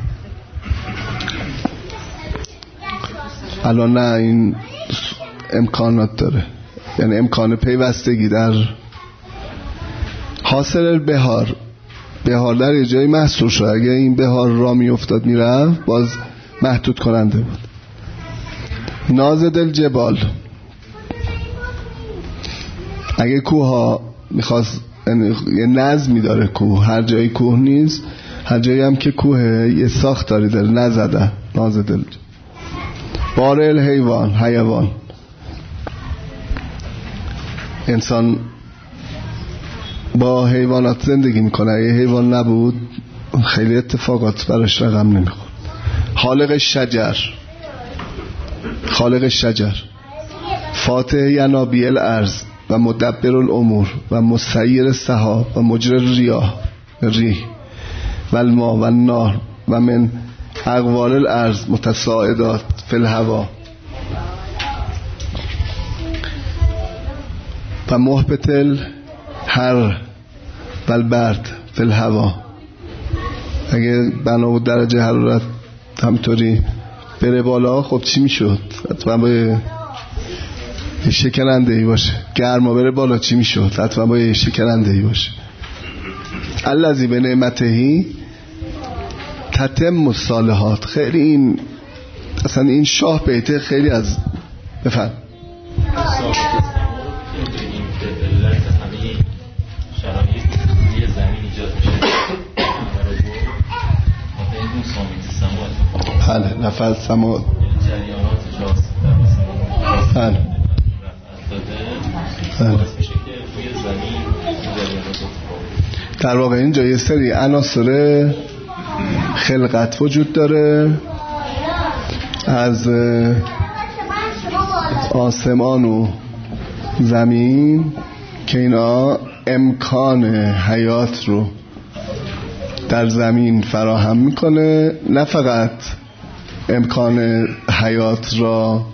الان نه، این امکانات داره، یعنی امکان پیوستگی در حاصل بهار در یه جایی محصول شد. اگه این بهار را می افتاد می رفت باز محدود کننده بود. نازد الجبال، اگه کوه ها میخواست، یه نظمی داره کوه، هر جایی کوه نیست، هر جایی هم که کوه یه ساختاری داره نزده. نازد الجبال. بارل حیوان، انسان با حیوانات زندگی میکنه، یه حیوان نبود خیلی اتفاقات براش رقم نمیخورد. خالق شجر، فاتح ینابیع الارض و مدبر الامور و مسیر السحاب و مجری الریاح و الماء و النار و من اقوال الارض متساعدات فی الهوا و محبت الحر و البرد فی الهوا. اگه بنا و درجه حرارت همطوری بره بالا، خب چی میشد؟ حتما باید شکننده‌ای باشه. گرما بره بالا چی میشد؟ حتما باید شکننده‌ای باشه. الذی به نعمتهی تتم الصالحات. خیلی این اصلا این شاه بیته خیلی از بفهم بله نفذ سما بله در واقع اینجا یه سری عناصر خلقت وجود داره، از آسمان و زمین، که اینا امکان حیات رو در زمین فراهم میکنه. نه فقط امکان حیات را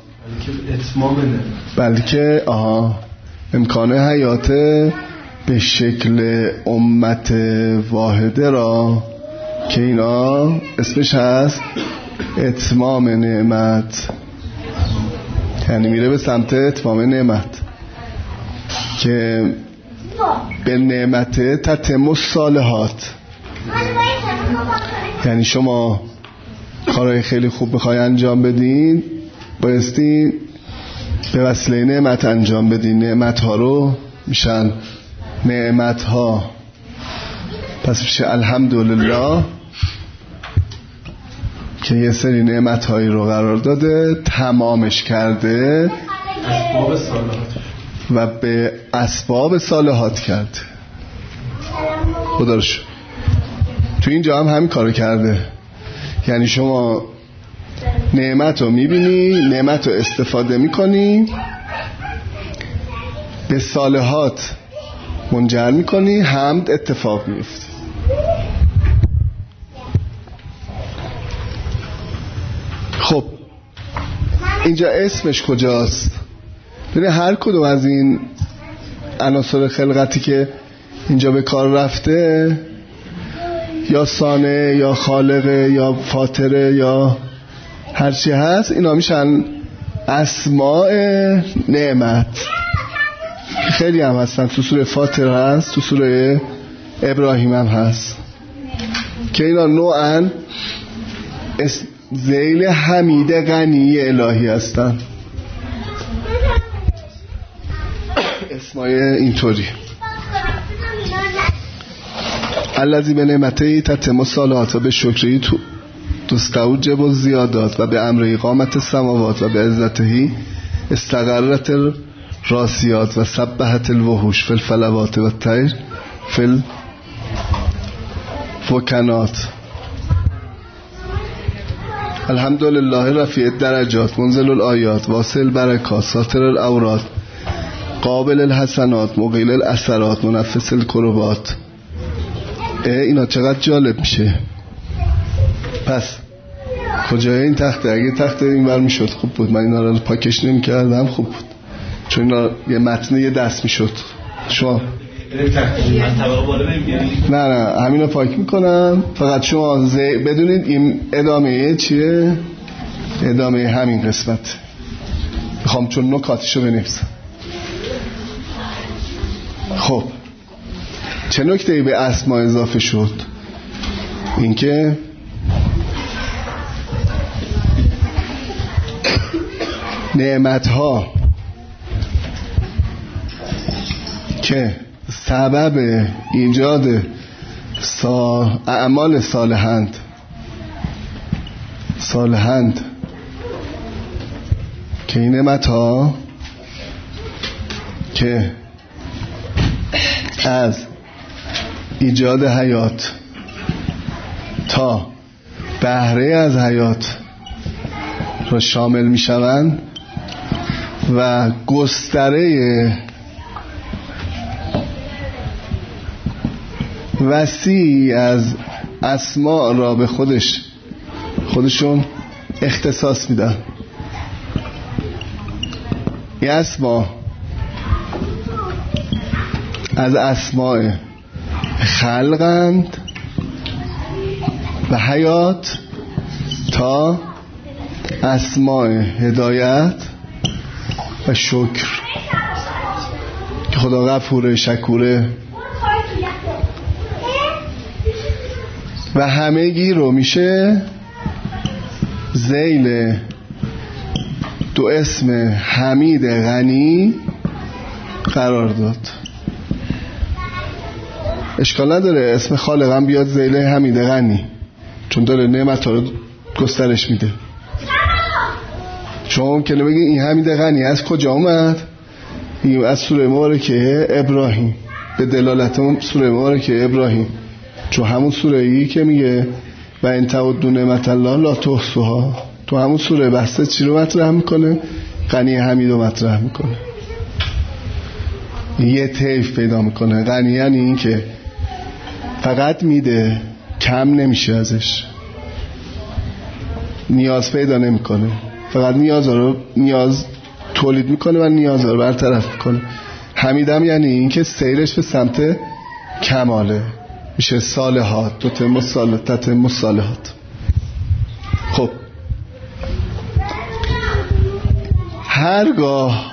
بلکه امکان حیات به شکل امت واحده را، که اینا اسمش هست اتمام نعمت، یعنی میره به سمت اتمام نعمت، که به نعمت تتم الصالحات. یعنی شما کارهای خیلی خوب بخوای انجام بدین، بایستی به وسیله نعمت انجام بدین. نعمت ها رو میشن نعمت ها، پس میشه الحمدلله که یه سری نعمت هایی رو قرار داده، تمامش کرده و به اسباب صالحات کرده. خدا رو شکر. تو اینجا هم همین کارو کرده. یعنی شما نعمت رو میبینی، نعمت رو استفاده میکنی، به صالحات منجر میکنی، حمد اتفاق میفته. خب اینجا اسمش کجاست؟ ببین هر کدوم از این عناصر خلقتی که اینجا به کار رفته، یا صانع یا خالق یا فاطر یا هر چی هست، اینا میشن اسماء نعمت. خیلی هم هستن، تو سوره فاطر هست، تو سوره ابراهیم هم هست، که اینا نوعاً ذیل حمید غنی الهی هستن. اسمای اینطوری الذی به نعمته تتم الصالحات و به شکری تستوجب الزیادات و به امر اقامت السماوات و به عزته استقرت الراسیات و سبحت الوحوش فی الفلوات و الطیر فی الفکنات. الحمدلله رفیع الدرجات منزل الآیات واصل البرکات ساتر الاورات قابل الحسنات مقیل الاثرات منفس الکربات. اینا چقدر جالب میشه. پس کجای این تخته؟ اگه تخته این بر میشد خوب بود، من اینا رو پاکش نمی کردم خوب بود، چون اینا یه متن یه دست میشد. شما من طبقه بالا بریم. نه همینو پاک میکنم. فقط شما بدونید این ادامه چیه؟ ادامه همین قسمت میخوام چون نکاتشو بنویسم. خب چه نکته‌ای به اسما اضافه شد؟ اینکه نعمت‌ها که سبب ایجاد اعمال صالحند که این نعمت‌ها که از ایجاد حیات تا بهره از حیات را شامل می شوند و گستره وسیع از اسماء را به خودشون اختصاص میدن. این اسماء از اسماء خلقند و حیات تا اسماء هدایت و شکر که خدا غفور شکوره و همگی رو میشه ذیل دو اسم حمید غنی قرار داد. اشکال نداره اسم خالقم بیاد ذیل حمید غنی، چون داره نعمت ها رو گسترش میده. شما ممکنه بگید این حمید غنی از کجا اومد؟ این از سوره مبارکه ابراهیم، به دلالت سوره مبارکه ابراهیم، چون همون سوره ای که میگه و ان تعدوا نعمت الله لا تحصوها، تو همون سوره بحث چی رو مطرح میکنه؟ غنی حمید رو مطرح میکنه. یه طیف پیدا میکنه. غنی یعنی این که فقط میده، کم نمیشه ازش، نیاز پیدا نمیکنه، فقط نیاز تولید میکنه و نیاز رو برطرف میکنه. حمیدم یعنی این که سیرش به سمت کماله، میشه صالحات، تتم الصالحات. خب هرگاه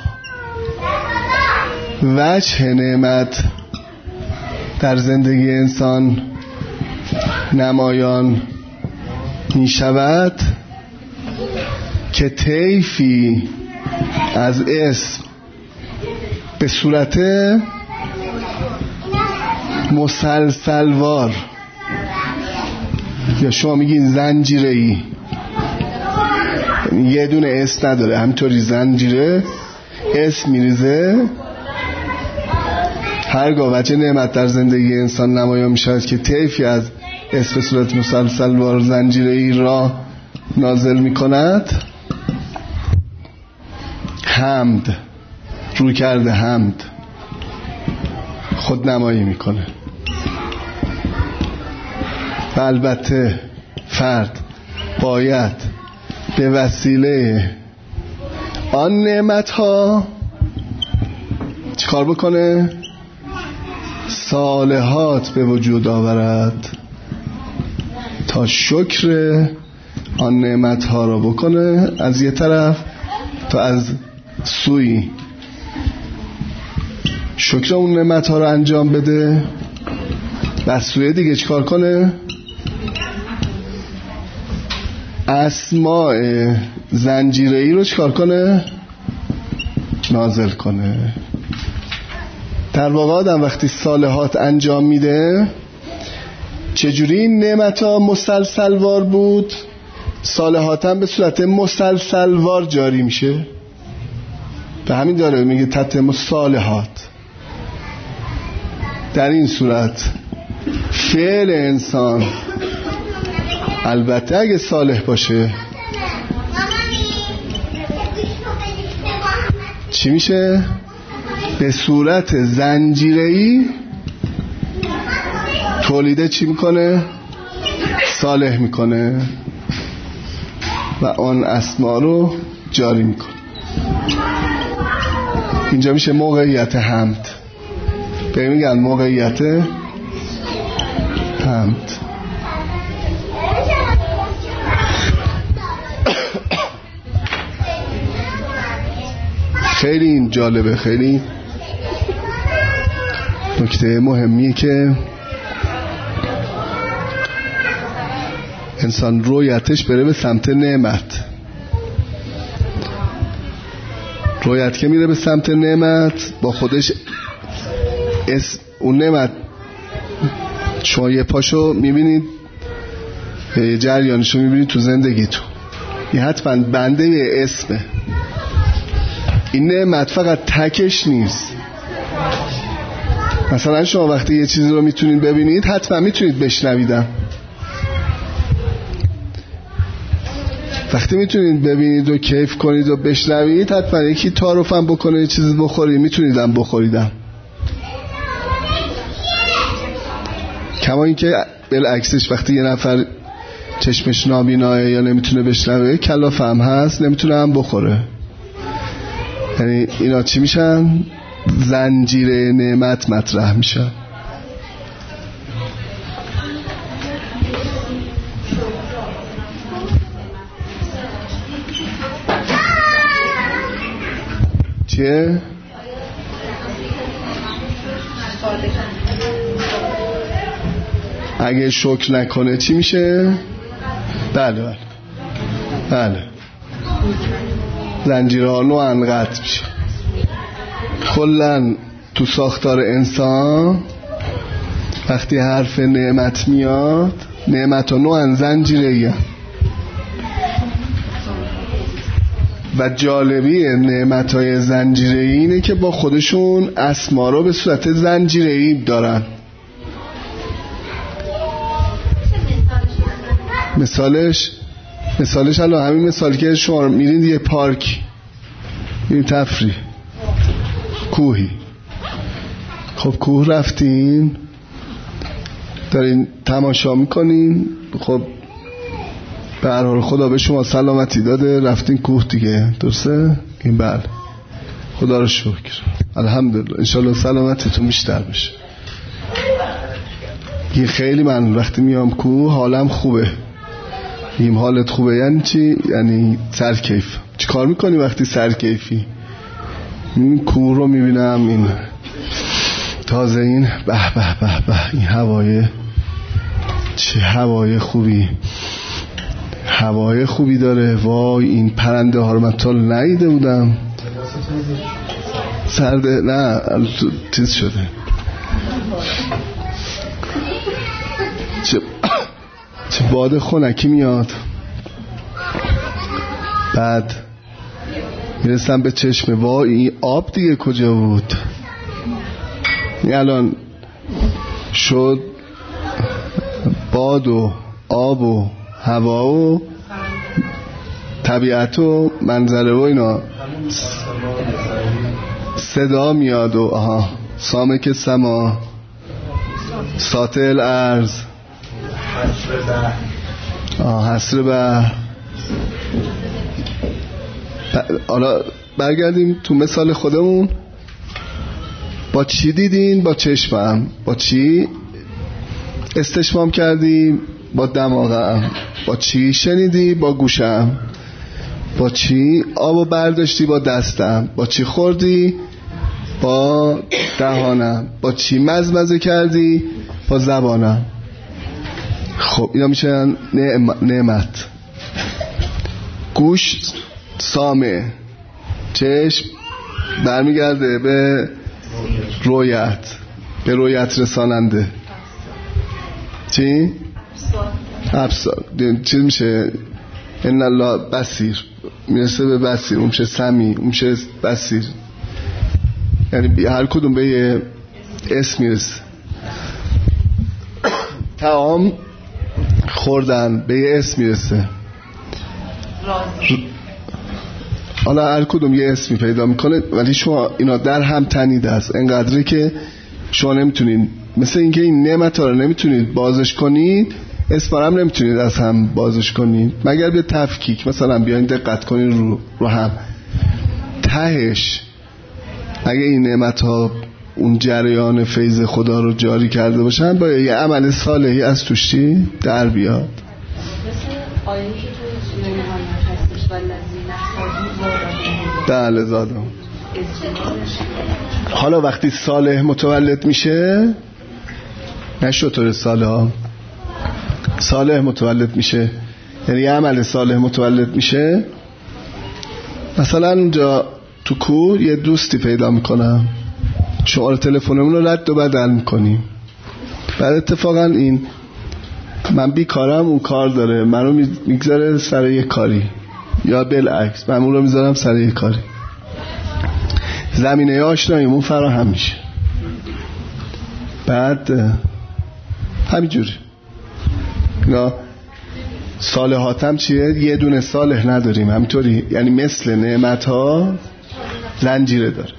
وجه نعمت در زندگی انسان نمایان می شود که طیفی از اسم به صورت مسلسلوار، یا شما میگین زنجیره‌ای، یه دونه اسم نداره، همینطوری زنجیره اسم میریزه. هرگاه وجه نعمت در زندگی انسان نمایان می شود که طیفی از اسم به صورت مسلسلوار زنجیره‌ای را نازل می کند، حمد روی کرده حمد خود نمایی می کنه. و البته فرد باید به وسیله آن نعمت ها چیکار بکنه؟ صالحات به وجود آورد تا شکر آن نعمت ها را بکنه از یه طرف، تا از سوی شکر اون نعمت ها را انجام بده و از سوی دیگه چیکار کنه؟ اسماء زنجیره‌ای رو چیکار کنه؟ نازل کنه. در واقع آدم وقتی صالحات انجام میده، چجوری این نعمت ها مسلسلوار بود؟ صالحات هم به صورت مسلسلوار جاری میشه. به همین داره میگه تتم الصالحات. در این صورت فعل انسان البته اگه صالح باشه چی میشه؟ به صورت زنجیره‌ای تولیده چی میکنه؟ صالح میکنه و آن اسما رو جاری میکنه. اینجا میشه موقعیت حمد. به میگن موقعیت حمد. خیلی این جالبه، خیلی نکته مهمیه که انسان رویتش بره به سمت نعمت. رویت که میره به سمت نعمت با خودش اون نعمت شما یه پاشو میبینید، جریانشو میبینید تو زندگیتون، این حتما بنده یه اسمه. این نعمت فقط تکش نیست. مثلا شما وقتی یه چیزی رو میتونید ببینید حتما میتونید بشنویدم. وقتی میتونید ببینید و کیف کنید و بشنوید حتما یکی تعارفم بکنه یه چیزی بخورید میتونیدم بخوریدم. کما اینکه بالعکسش وقتی یه نفر چشمش نابیناه یا نمیتونه بشنوه کلاف هم هست نمیتونه هم بخوره. یعنی اینا چی میشن؟ زنجیره نعمت مطرح میشن. چیه؟ اگه شکر نکنه چی میشه؟ بله زنجیره ها نوعاً قطع میشه. کلاً تو ساختار انسان وقتی حرف نعمت میاد، نعمت ها نوعاً زنجیره‌ای هستند و جالبی نعمت های زنجیره‌ای اینه که با خودشون اسما رو به صورت زنجیره‌ای دارن. مثالش الان همین مثالی که شما میرین یه پارک، این تفریح، کوهی، خب کوه رفتین دارین تماشا میکنین، خب به هر حال خدا به شما سلامتی داده رفتین کوه دیگه، درسته؟ این بله، خدا رو شکر، الحمدلله، انشالله سلامتیتون بیشتر بشه. این خیلی من وقتی میام کوه حالم خوبه. این حالت خوبه یعنی چی؟ یعنی سرکیف. چی کار میکنی وقتی سرکیفی؟ این کوه رو میبینم، این تازه این به به به به این هوای، چه هوای خوبی، هوای خوبی داره. وای این پرنده ها رو من تا ندیده بودم. سرده نه چیز شده. چه باد خنکی میاد. بعد میرسم به چشمه، وای این آب دیگه کجا بود؟ این الان شد باد و آب و هوا و طبیعت و منظره و اینا صدا میاد و آها سامک سما ساطل ارز حسر بحر. حالا برگردیم تو مثال خودمون. با چی دیدین؟ با چشمم. با چی استشمام کردی؟ با دماغم. با چی شنیدی؟ با گوشم. با چی آبو برداشتی؟ با دستم. با چی خوردی؟ با دهانم. با چی مزمزه کردی؟ با زبانم. خب اینا میشن نعمت. گوش سامع، چشم برمیگرده به رویت، به رویت رساننده. چی؟ ابصار. چی میشه؟ ان الله بصیر، میرسه به بصیر، اون میشه سمیع، اون میشه بصیر. یعنی هر کدوم به یه اسم میرسه. طعام خوردن به یه اسم میرسه. حالا هر کدوم یه اسمی پیدا میکنه، ولی شما اینا در هم تنیده است انقدری که شما نمیتونین، مثل اینکه این نعمت ها رو نمیتونید بازش کنید، اسم هم نمیتونید از هم بازش کنید مگر به تفکیک. مثلا بیاین دقت کنین رو هم تهش، اگه این نعمت ها اون جریان فیض خدا رو جاری کرده باشن با یه عمل صالحی از توشی در بیاد. مثل آیه‌ای که تو سوره محمد هستش والذین زادهم. حالا وقتی صالح متولد میشه، نه شطور صالح متولد میشه، یعنی یه عمل صالح متولد میشه. مثلا اونجا تو کوه یه دوستی پیدا میکنم، شماره تلفنمون رو رد و بدل میکنیم. بعد اتفاقا این من بیکارم، اون کار داره، منو میگذاره سر یه کاری، یا بالعکس من اون رو میذارم سر یه کاری. زمینه آشناییمون فراهم میشه. بعد همینجوری نه صالحاتم چیه؟ یه دونه صالح نداریم همینطوری، یعنی مثل نعمت ها زنجیره داره.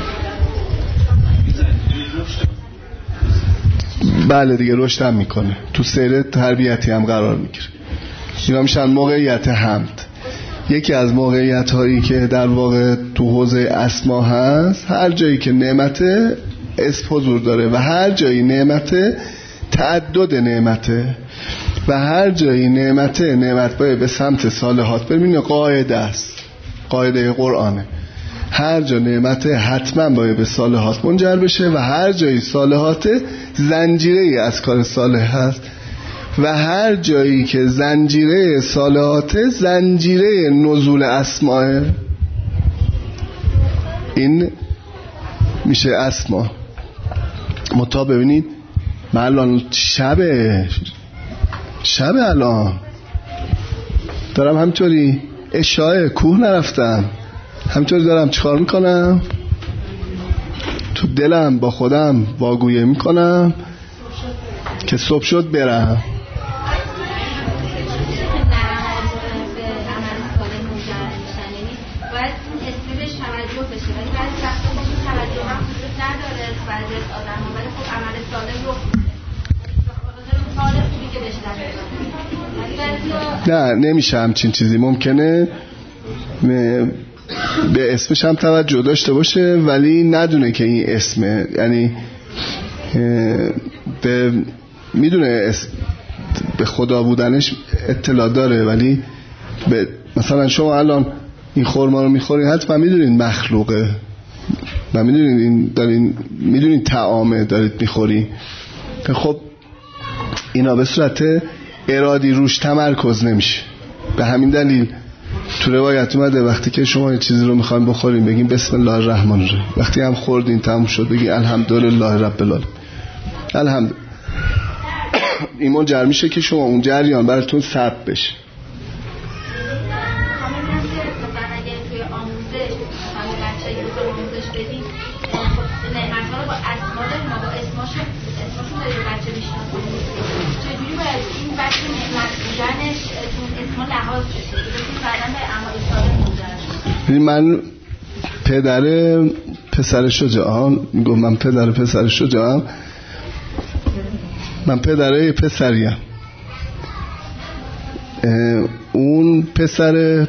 بله دیگه رشد هم میکنه، تو سیر تربیتی هم قرار میگیره. اینا میشن موقعیت حمد. یکی از موقعیت هایی که در واقع تو حوزه اسما هست، هر جایی که نعمت اسم حضور داره و هر جایی نعمت تعدد نعمته و هر جایی نعمت باید به سمت صالحات بریم. قاعده است، قاعده قرآنه. هر جا نعمت حتما باید به صالحات منجر بشه و هر جایی صالحات زنجیره از کار صالح هست و هر جایی که زنجیره صالحات زنجیره نزول اسماء، این میشه اسما. متا ببینید من الان شب الان دارم همینطوری عشاء کوه نرفتم، همینطوری دارم چیکار میکنم؟ تو دلم با خودم واگویه میکنم که صبح شد برم. نه نمیشه همچین چیزی. ممکنه به اسمش هم توجه داشته باشه ولی ندونه که این اسمه، یعنی میدونه به خدا بودنش اطلاع داره ولی مثلا شما الان این خرما رو میخورین حتما میدونین مخلوقه و میدونین طعامه دارید میخورین. خب اینا به صورت ارادی روش تمرکز نمیشه. به همین دلیل تو روایت اومده وقتی که شما یه چیزی رو میخواین بخورین بگین بسم الله الرحمن الرحیم، وقتی هم خوردین تموم شد بگین الحمدلله رب العالمین. الحمد این منجر میشه که شما اون جریان براتون ثبت بشه. من پدر پسر شجاعم میگم، من پدر پسر شجاعم، من پدر پسریم. اون پسر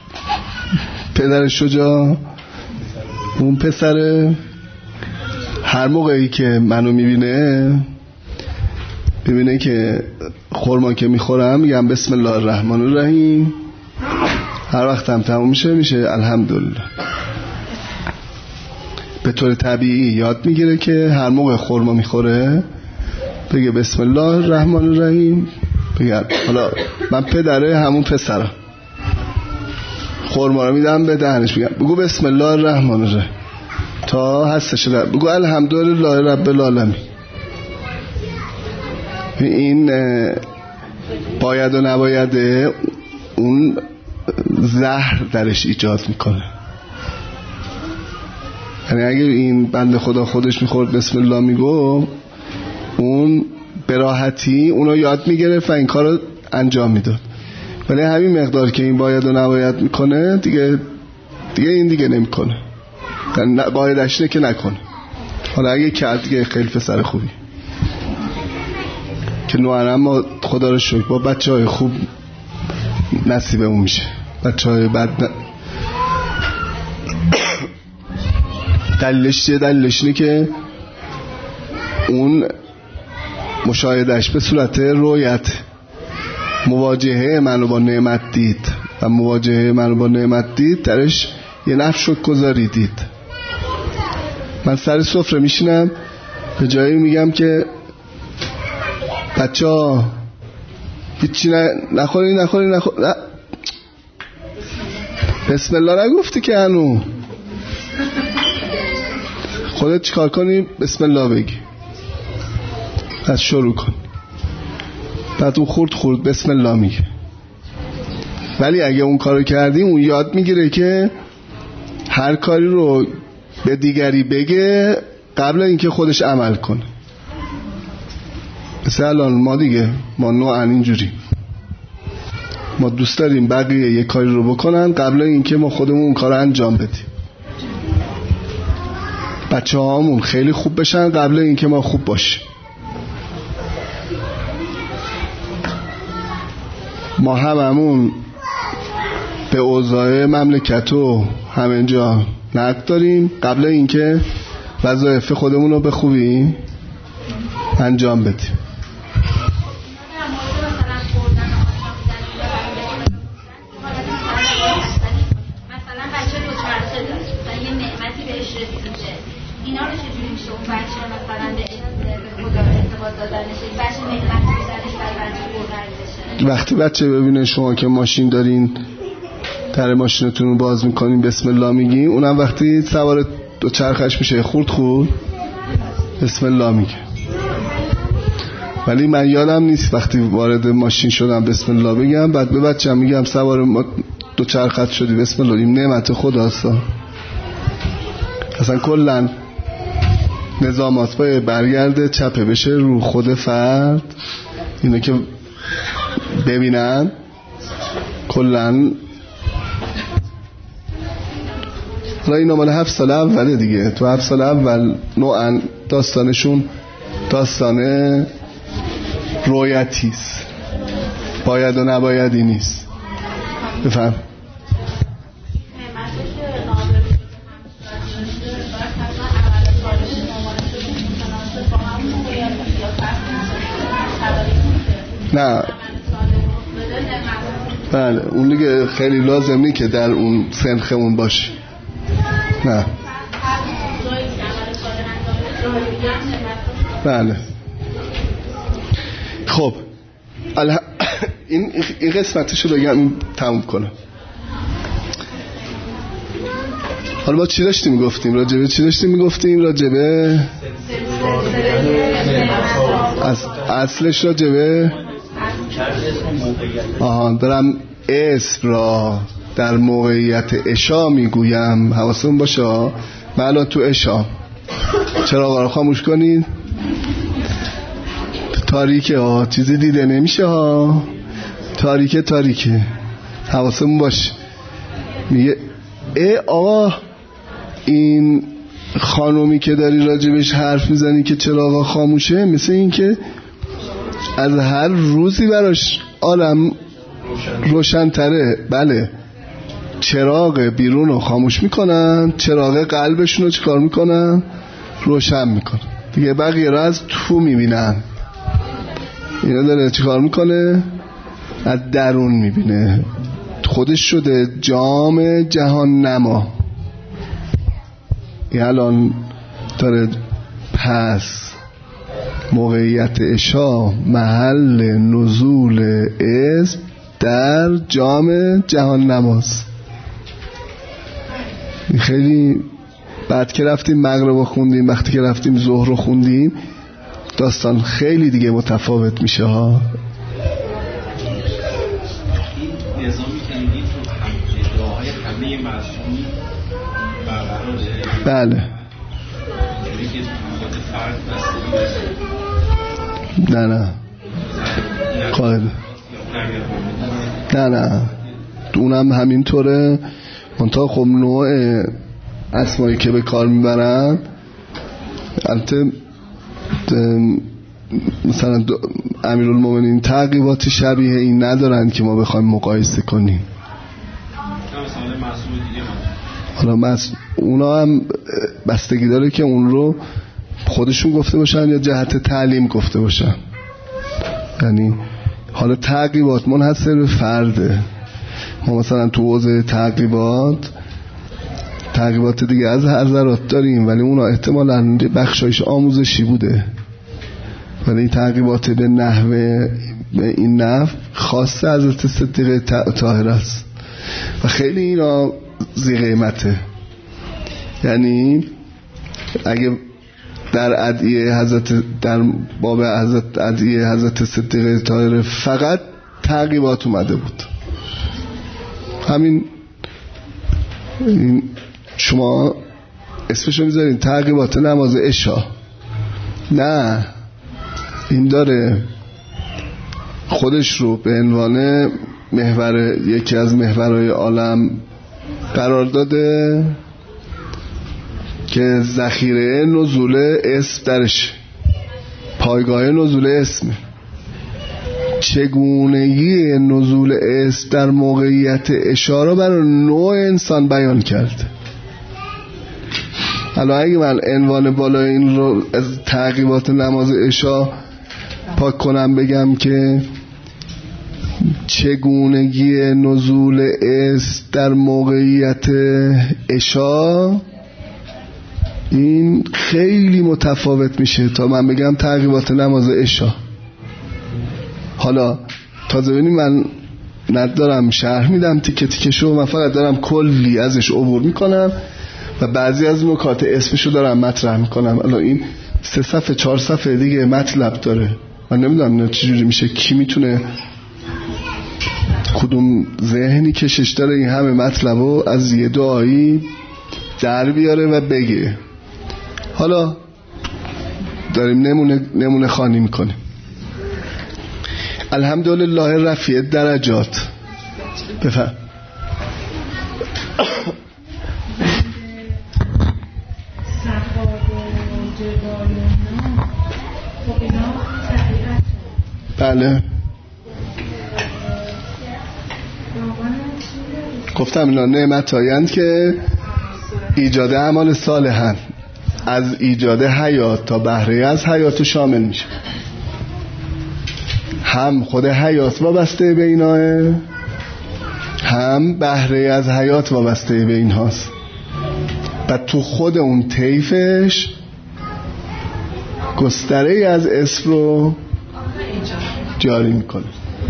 شجاع، اون پسر هر موقعی که منو میبینه که خرما که میخورم میگم بسم الله الرحمن الرحیم. هر وقت هم تموم میشه الحمدلله. به طور طبیعی یاد میگیره که هر موقع خرما میخوره بگه بسم الله الرحمن الرحیم. بگه حالا من پدره همون پسرم، خرما رو میدم به دهنش بگم بگو بسم الله الرحمن الرحیم تا هستش بگو الحمدلله رب العالمین. این باید و نباید اون زهر درش ایجاد میکنه. یعنی اگر این بنده خدا خودش میخورد بسم الله میگو، اون به راحتی اونو یاد میگرفت و این کار رو انجام میداد. ولی همین مقدار که این باید و نباید میکنه دیگه این دیگه نمیکنه. قاعدش اینه که نکنه. حالا اگه کرد دیگه خیلی پسر خوبی که نوعا ما خدا رو شکر با بچه های خوب نصیبمون میشه. بچه های بد دلیلش اینه که اون مشاهدهش به صورت رؤیت، مواجهه منو با نعمت دید و مواجهه منو با نعمت دید درش یه نفس شکرگزاری دید. من سر سفره میشینم به جایی میگم که بچه‌ها هیچی نخورین نه. بسم الله نگفتی که هنو خودت چیکار کنی؟ بسم الله بگی، پس شروع کن، بعد اون خورد بسم الله میگه. ولی اگه اون کارو کردی اون یاد میگیره که هر کاری رو به دیگری بگه قبل اینکه خودش عمل کنه. مثلا الان ما نوعا اینجوری، ما دوست داریم بقیه یه کاری رو بکنن قبل اینکه ما خودمون اون کار رو انجام بدیم. بچه هامون خیلی خوب بشن قبل اینکه ما خوب باشیم. ما هممون به اوضاع مملکت و همه جا نقد داریم قبل اینکه وظایف خودمون رو به خوبی انجام بدیم. اینا رو چجوری میشه اون بچه مثلا به خدا اعتقاد دادنش، بچه نعمت میزنش برای بچه بردرزشه. وقتی بچه ببینه شما که ماشین دارین در ماشینتون رو باز میکنین بسم الله میگین، اونم وقتی سوار دو چرخش میشه خورد بسم الله میگه. ولی من یادم نیست وقتی وارد ماشین شدم بسم الله بگم، بعد به بچه‌م میگم سوار دو چرخت شدی بسم الله، این نعمت خداست. اصلا کلن نظامات باید برگرده چپه بشه رو خود فرد، اینو که ببینن کلن. حالا اینا مال 7 سال اوله دیگه، تو 7 سال اول نوعا داستانشون داستان رویتیست، باید و نبایدی نیست. بفهم نه بله اون دیگه خیلی لازم نیست که در اون سنخمون باشه. نه بله. خب این قسمتشو بگم تموم کنم. حالا ما چی داشتیم میگفتیم راجبه اصلش راجبه دارم اسم را در موقعیت اشا میگویم. حواستون باشه من الان تو اشا چراغا رو خاموش کنید، تاریکه چیزی دیده نمیشه تاریکه حواستون باشه. میگه آقا این خانومی که داری راجبش حرف میزنی که چراغا خاموشه، مثل این که از هر روزی براش عالم روشن‌تره. بله چراغ بیرون رو خاموش میکنن، چراغ قلبشون رو چیکار میکنن؟ روشن میکنن دیگه. بقیه رو از تو میبینن، اینا داره چیکار میکنه؟ از درون میبینه. خودش شده جام جهان نما. این الان داره پس موقعیت اشا محل نزول اسم در جام جهان نماست. خیلی بعد که رفتیم مغرب رو خوندیم، وقتی که رفتیم ظهر رو خوندیم، داستان خیلی دیگه متفاوت میشه ها. نظامی که میگید تو ادعاهای همه معصومی برقراره. بله نه قاعده نه اونم همینطوره. منتها خب نوع اسمایی که به کار میبرن البته مثلا امیرالمومنین تعقیبات شبیه این ندارن که ما بخوایم مقایسه کنیم. حالا اونا هم بستگی داره که اون رو خودشون گفته باشن یا جهت تعلیم گفته باشن. یعنی حالا تعقیبات منحصر به فرده. ما مثلا تو حوزه تعقیبات دیگه از هر ذرات داریم، ولی اونا احتمالاً بخشایش آموزشی بوده، ولی این تعقیبات به نحوه به این نحو خاصه حضرت صدیقه طاهره است و خیلی اینا ذی قیمته. یعنی اگه در ادعیه در باب ادعیه حضرت صدیقه طاهره فقط تعقیبات اومده بود، همین شما اسمشو میذارین تعقیبات نماز عشا، نه این داره خودش رو به عنوان محور یکی از محورهای عالم قرار داده که ذخیره نزول اسم درش، پایگاه نزول اسم. چگونگی نزول اسم در موقعیت اشاره برای نوع انسان بیان کرده. الان اگه من عنوان بالای این رو از تعقیبات نماز عشا پاک کنم بگم که چگونگی نزول اسم در موقعیت عشا، این خیلی متفاوت میشه تا من بگم تعقیبات نماز عشا. حالا تازه ببینیم من ندارم شرح میدم تیکه تیکه شو، من فقط دارم کلی ازش عبور میکنم و بعضی از نکات اسمشو دارم مطرح میکنم. الان این 3 صفحه 4 صفحه دیگه مطلب داره، من نمیدونم چجوری میشه، کی میتونه کدوم ذهنی کشش داره این همه مطلبو از یه دعایی در بیاره و بگه. حالا داریم نمونه خوانی میکنیم. الحمدلله رفیع درجات. بفهم. بله گفتم اینا نعمت هایند که ایجاد اعمال صالحن، از ایجاد حیات تا بهره از حیات شامل میشه. هم خود حیات وابسته به ایناه، هم بهره از حیات وابسته به اینهاست و تو خود اون طیفش گستره از اسم رو جاری میکنه.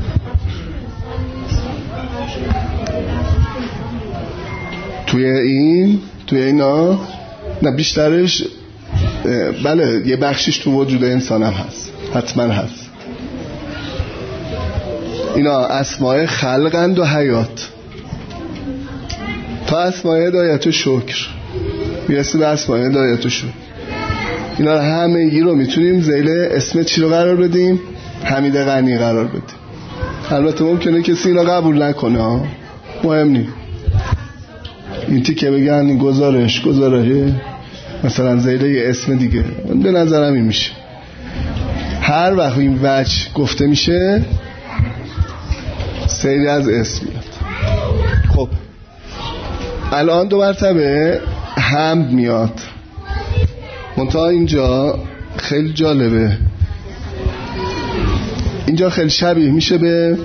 توی اینا نه بیشترش بله یه بخشش تو وجود انسان هم هست، حتما هست. اینا اسماء خلقند و حیات تا اسماء هدایت و شکر میرسیم به اسماء هدایت و شکر. اینا همه رو میتونیم زیل اسم چی رو قرار بدیم؟ حمید غنی قرار بدیم. البته ممکنه کسی اینا قبول نکنه، مهم نیست. این تیکه بگن گزارش مثلا زیل اسم دیگه، به نظرم این میشه. هر وقت این وجه گفته میشه سیری از اسم میاد. خب الان 2 مرتبه حمد میاد، منتها اینجا خیلی جالبه، اینجا خیلی شبیه میشه به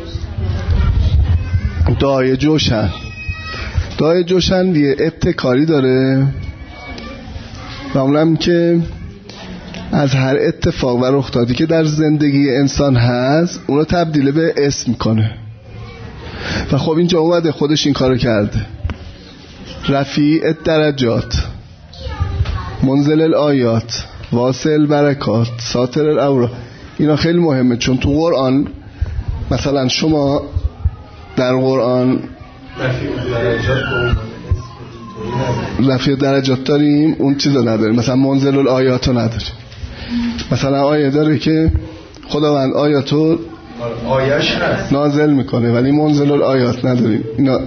دعای جوشن. دعای جوشن یه ابتکاری داره و اونم که از هر اتفاق و رخدادی که در زندگی انسان هست اونو تبدیل به اسم کنه و خب اینجا اومده خودش این کارو کرده. رفیع درجات، منزل الآیات، واصل البرکات، ساتر الاوراق. اینا خیلی مهمه چون تو قرآن مثلا شما در قرآن رفیع درجات داریم، اون چیزا نداریم. مثلا منزل الآیات رو نداریم. مثلا آیه داره که خداوند آیاتو آیش هست نازل میکنه ولی منزل الآیات نداریم. اینا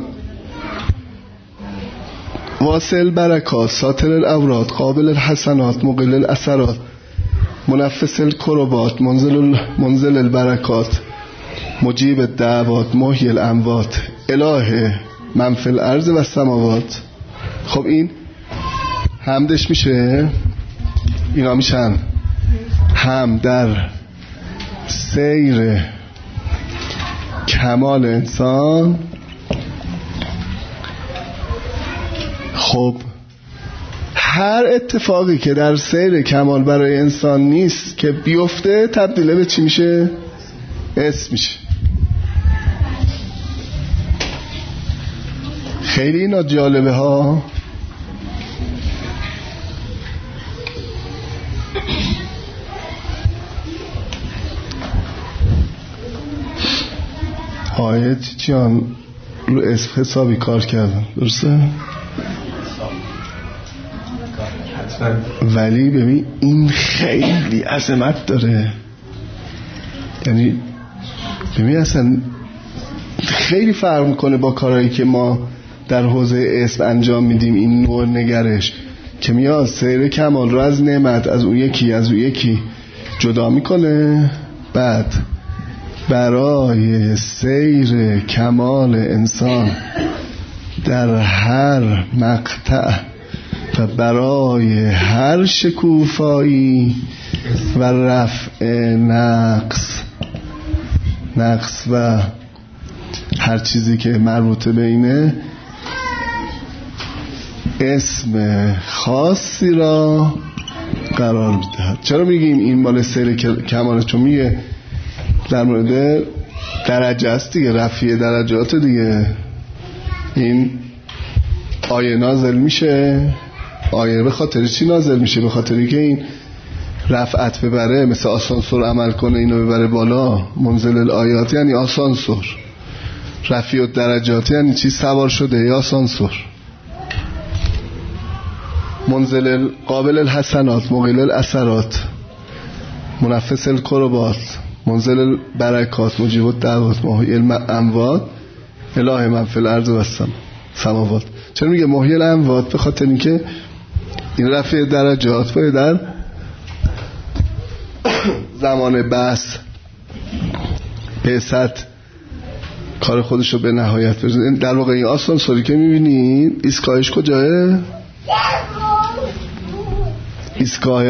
واصل برکات، ساتر الاوراد، قابل الحسنات، مقل الاثرات، منفس الکربات، منزل البرکات، مجیب الدعوات، محیی الاموات، اله من فی الارض و السماوات. خب این حمدش میشه اینا میشن هم در سیر کمال انسان. خب هر اتفاقی که در سیر کمال برای انسان نیست که بیفته تبدیل به چی میشه؟ اسم میشه. خیلی اینا جالبه ها. آیت جان رو اسم حسابی کار کردن، درسته؟ ولی ببین این خیلی عظمت داره، یعنی ببین اصلا خیلی فرق میکنه با کارهایی که ما در حوزه اسم انجام میدیم. این نوع نگرش که میاد سیر کمال رو از نعمت، از اون یکی جدا میکنه، بعد برای سیر کمال انسان در هر مقطع و برای هر شکوفایی و رفع نقص و هر چیزی که مربوطه به اینه اسم خاصی را قرار میدهد. چرا میگیم این مال سیر کماله؟ چون میگه در مورد درجه است دیگه، رفیع درجات دیگه. این آیه نازل میشه، آیه به خاطر چی نازل میشه؟ به خاطری که این رفعت ببره، مثل آسانسور عمل کنه، اینو ببره بالا. منزل الآیات یعنی آسانسور، رفیع درجات یعنی چی؟ سوار شده یا آسانسور. منزل قابل الحسنات، مقیل الاثرات، منفس الکربات، منزل البرکات، مجیب الدعوات، محیی الاموات، اله من فی الارض و السماوات. چرا میگه محیی الاموات؟ به خاطر اینکه این رفع درجات باید در زمان بعثت کار خودشو به نهایت برسونه. در واقع این آسانسوری که میبینید ایستگاهش کجاه؟ ایستگاه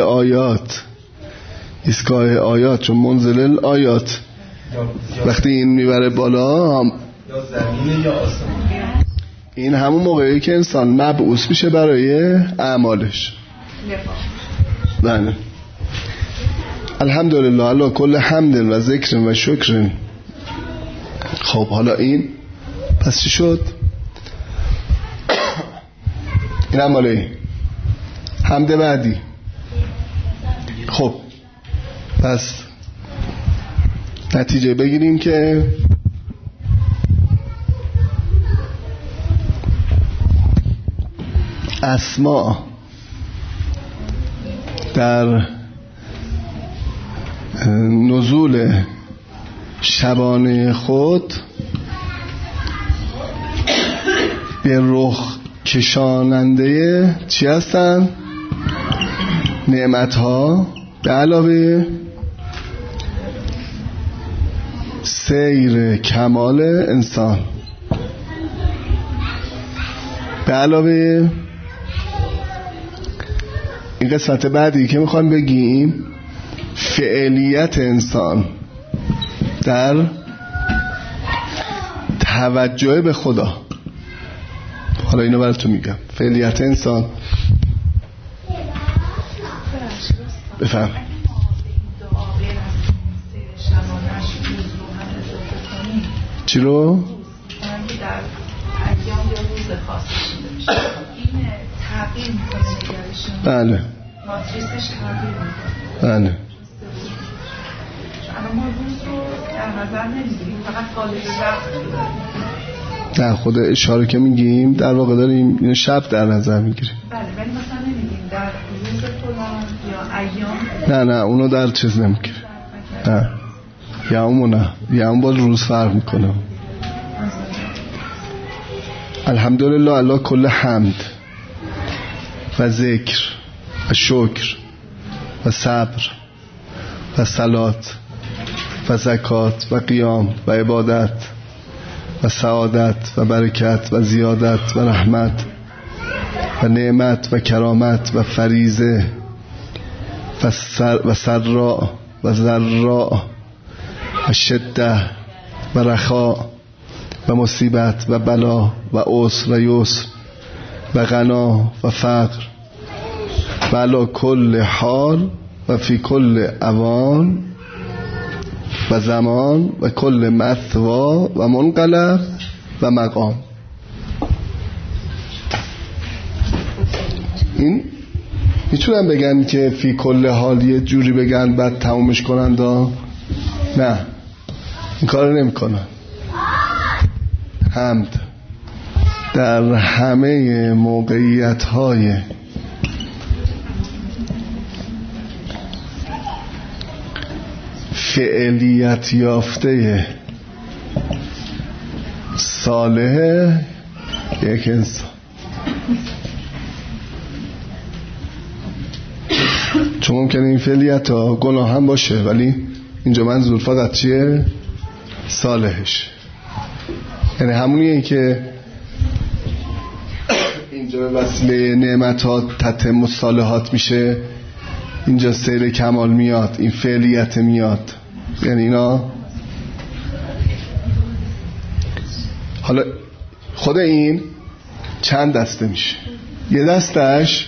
آیات، چون منزل الآیات وقتی این میبره بالا یا زمینه یا آسمان، این همون موقعی که انسان مبعوث میشه برای اعمالش. بله. الحمدلله علی کل حمد و ذکر و شکر. خب حالا این پس چی شد؟ این هم مالی حمد بعدی. خب پس نتیجه بگیریم که اسما در نزول شبانه خود به رخ کشاننده چی هستن؟ نعمت‌ها به علاوه سیر کمال انسان، به علاوه این قسمت بعدی که میخوام بگیم فعالیت انسان در توجه به خدا. حالا اینو براتون میگم. فعالیت انسان، بفهم چی رو؟ در ایام یا روز خاص این تغییر میکنه نگرشون. بله ماتریسش تغییر میکنه. بله. اما ما روز رو در نظر نمیگیریم، فقط قالب وقت نه خود اشاره که میگیم در واقع داریم اینو شب در نظر میگیریم. بله ولی مثلا نمیگیم در روز فلان یا ایام. نه اونو در چیز نمیگیریم. نه یا اون باز روز فرق میکنه. الحمدلله علی کل حمد و ذکر و شکر و صبر و صلات و زکات و قیام و عبادت و سعادت و برکت و زیادت و رحمت و نعمت و کرامت و فریضه و سراء و ضراء و شده و رخاء و مصیبت و بلا و عسر و یسر و غنا و فقر و علی کل حال و فی کل اوان و زمان و کل مثوا و منقلب و مقام. این میتونن بگن که فی کل حال یه جوری بگن بعد تمومش کنن نه، این کار نمی کنن. حمد در همه موقعیت های فعلیت یافته صالح یک انسان، چون ممکنه این فعلیت ها گناه هم باشه، ولی اینجا منظور فقط چیه؟ صالحش. یعنی همونیه که اینجا به وسیله نعمت ها تتم الصالحات میشه، اینجا سیر کمال میاد، این فعلیت میاد. یعنی اینا حالا خود این چند دسته میشه. یه دستش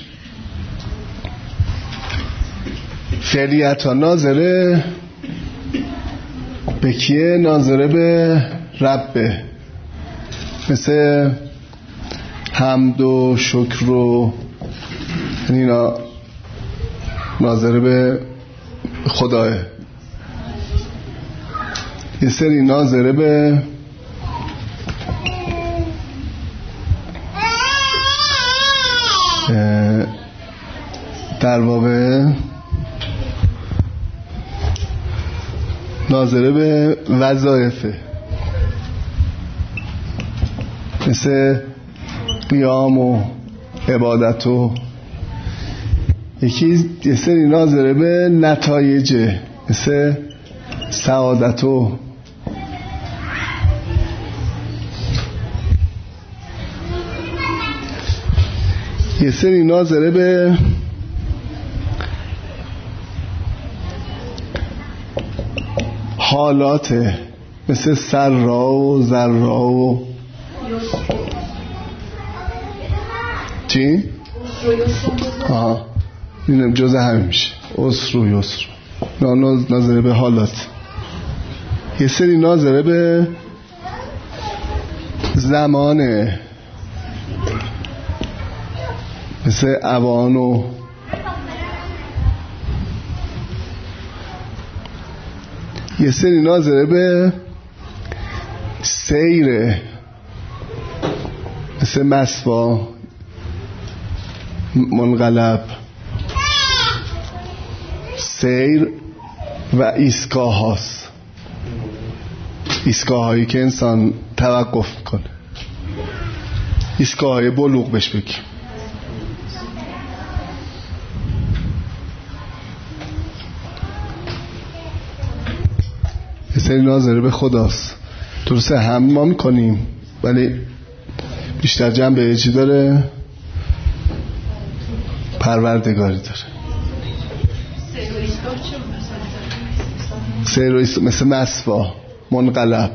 فعلیت ها ناظره به کیه؟ ناظره به ربه، مثل حمد و شکر و اینا ناظره به خداه. یه سری ناظره به در واقع ناظره به وظایفه، مثل قیام و عبادت و یه سری ناظره به نتایجه، مثل سعادت و یه سری ناظره به حالاته، مثل سرا و ذرا و چی؟ آها، اینم جزء همین میشه، عسر و یسر. ناظره به حالات. یه سری ناظره به زمانه، مثل اوان و یه سری ناظره به سیره، مثل مسوا، منقلب، سیر و ایستگاه هاست. ایستگاه هایی که انسان توقف میکنه، ایستگاه های بلوغ بهش بگیم. یه سری ناظره به خداست. درسته هم ما میکنیم، ولی بیشتر جنبه چی داره؟ پروردگاری داره. سیر و ایستگاه مثل مسوا، منقلب.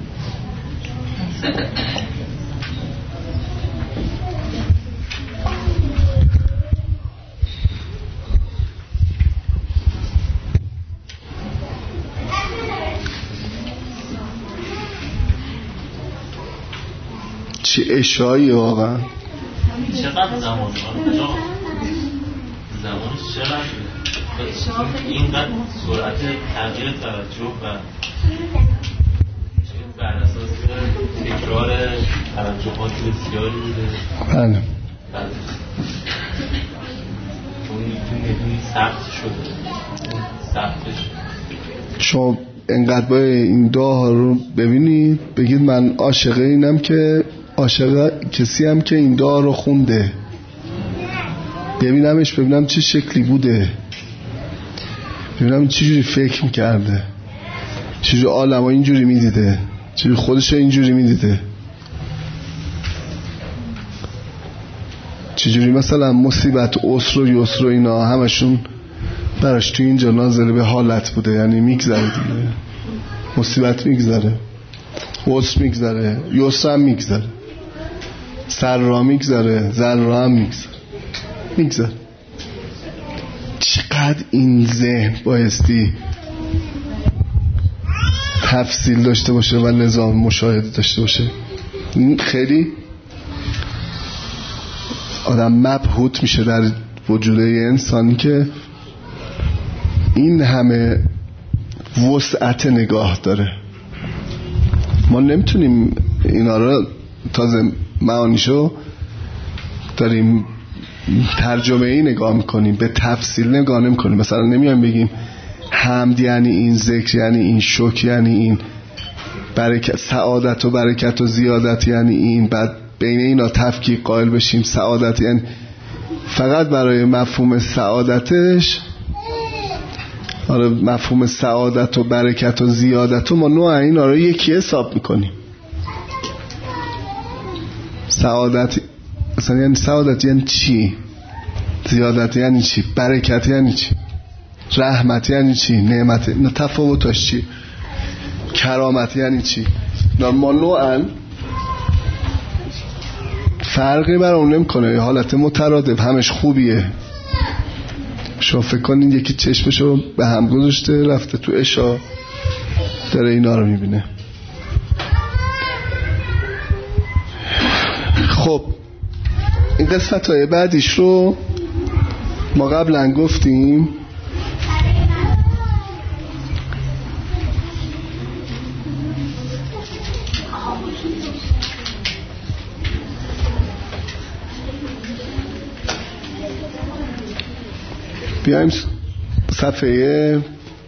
چه اشایی واقعا. چقدر زمانش چقدر اینقدر سرعت تغییر توجه و بر اساس تکرار توجهات بسیاری بوده. بله. اون سخت شده، سختش. شما انقدر با این دعا رو ببینید، بگید من عاشق اینم که عاشق کسی هم که این دعا رو خونده، ببینمش، ببینم چه شکلی بوده، ببینم چه جوری فکر میکرده، چه جوری عالم ها اینجوری میدیده، چه جوری خودش اینجوری میدیده، چه جوری مثلا مصیبت عسر و یسر و اینا همشون براش تو اینجا ناظر به حالت بوده، یعنی میگذره دیگه، مصیبت میگذره، عسر میگذره، یسر هم میگذره، سرا میگذره، ضرا هم میگذره. چقدر این ذهن بایستی تفصیل داشته باشه و نظام مشاهده داشته باشه. خیلی آدم مبهوت میشه در وجود یه انسانی که این همه وسعت نگاه داره. ما نمیتونیم اینا رو تازه معانیشو داریم ترجمه ای نگاه میکنیم، به تفصیل نگاه نمیکنیم. مثلا نمیایم بگیم حمد یعنی این، ذکر یعنی این، شکر یعنی این، برکت، سعادت و برکت و زیادت یعنی این، بعد بین اینا تفکیک قائل بشیم. سعادت یعنی فقط برای مفهوم سعادتش، آره مفهوم سعادت و برکت و زیادت و ما نوع اینا رو یکی حساب میکنیم. سعادت مثلا یعنی سعادت یعنی چی؟ زیادت یعنی چی؟ برکت یعنی چی؟ رحمت یعنی چی؟ نعمت تفاوتش چی؟ کرامت یعنی چی؟ ما نوعا فرقی برام نمیکنه، حالت مترادف همش خوبیه. شما فکر کنید یکی چشمشو به هم گذاشته رفته تو عشا داره اینا رو میبینه. خب این قسمت های بعدیش رو ما قبلا گفتیم. بیایم صفحه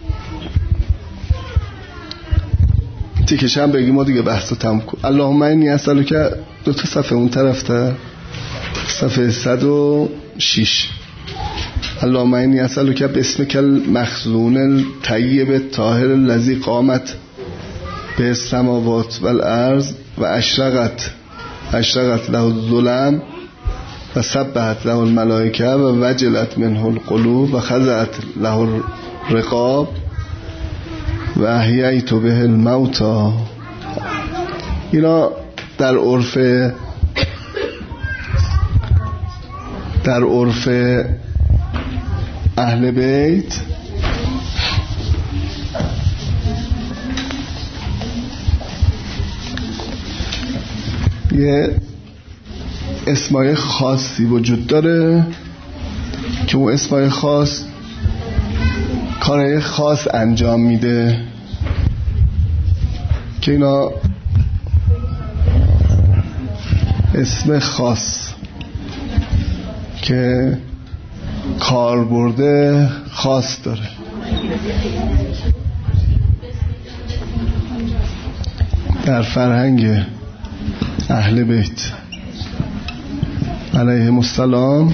تیکش هم بگیم و دیگه بحث رو تموم کن. اللهم انی اسألک، دو تا صفحه اون طرف تا صفحه 106. اللهم انی اسألک باسمک المخزون الطیب الطاهر الذی قامت به السماوات والارض و اشرقت له الظلم و سبحت له الملائکه و وجلت منه القلوب و خضعت له الرقاب و احییت به الموتى. اینا در عرف اهل بیت یه اسمای خاصی وجود داره که اون اسمای خاص کارهای خاص انجام میده که اینا اسم خاص که کاربرد خاص داره. در فرهنگ اهل بیت علیهم السلام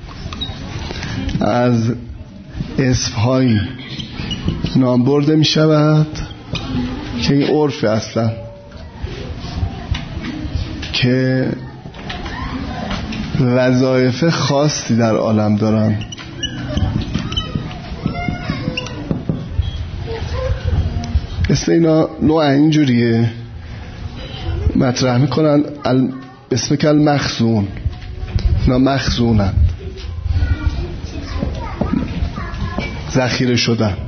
از اسمهایی نام برده می شود که این عرف اصلا که وظایف خاصی در عالم دارن. اسم اینا نوع اینجوریه مطرح میکنن اسم که المخزون، اینا مخزونن، ذخیره شدن،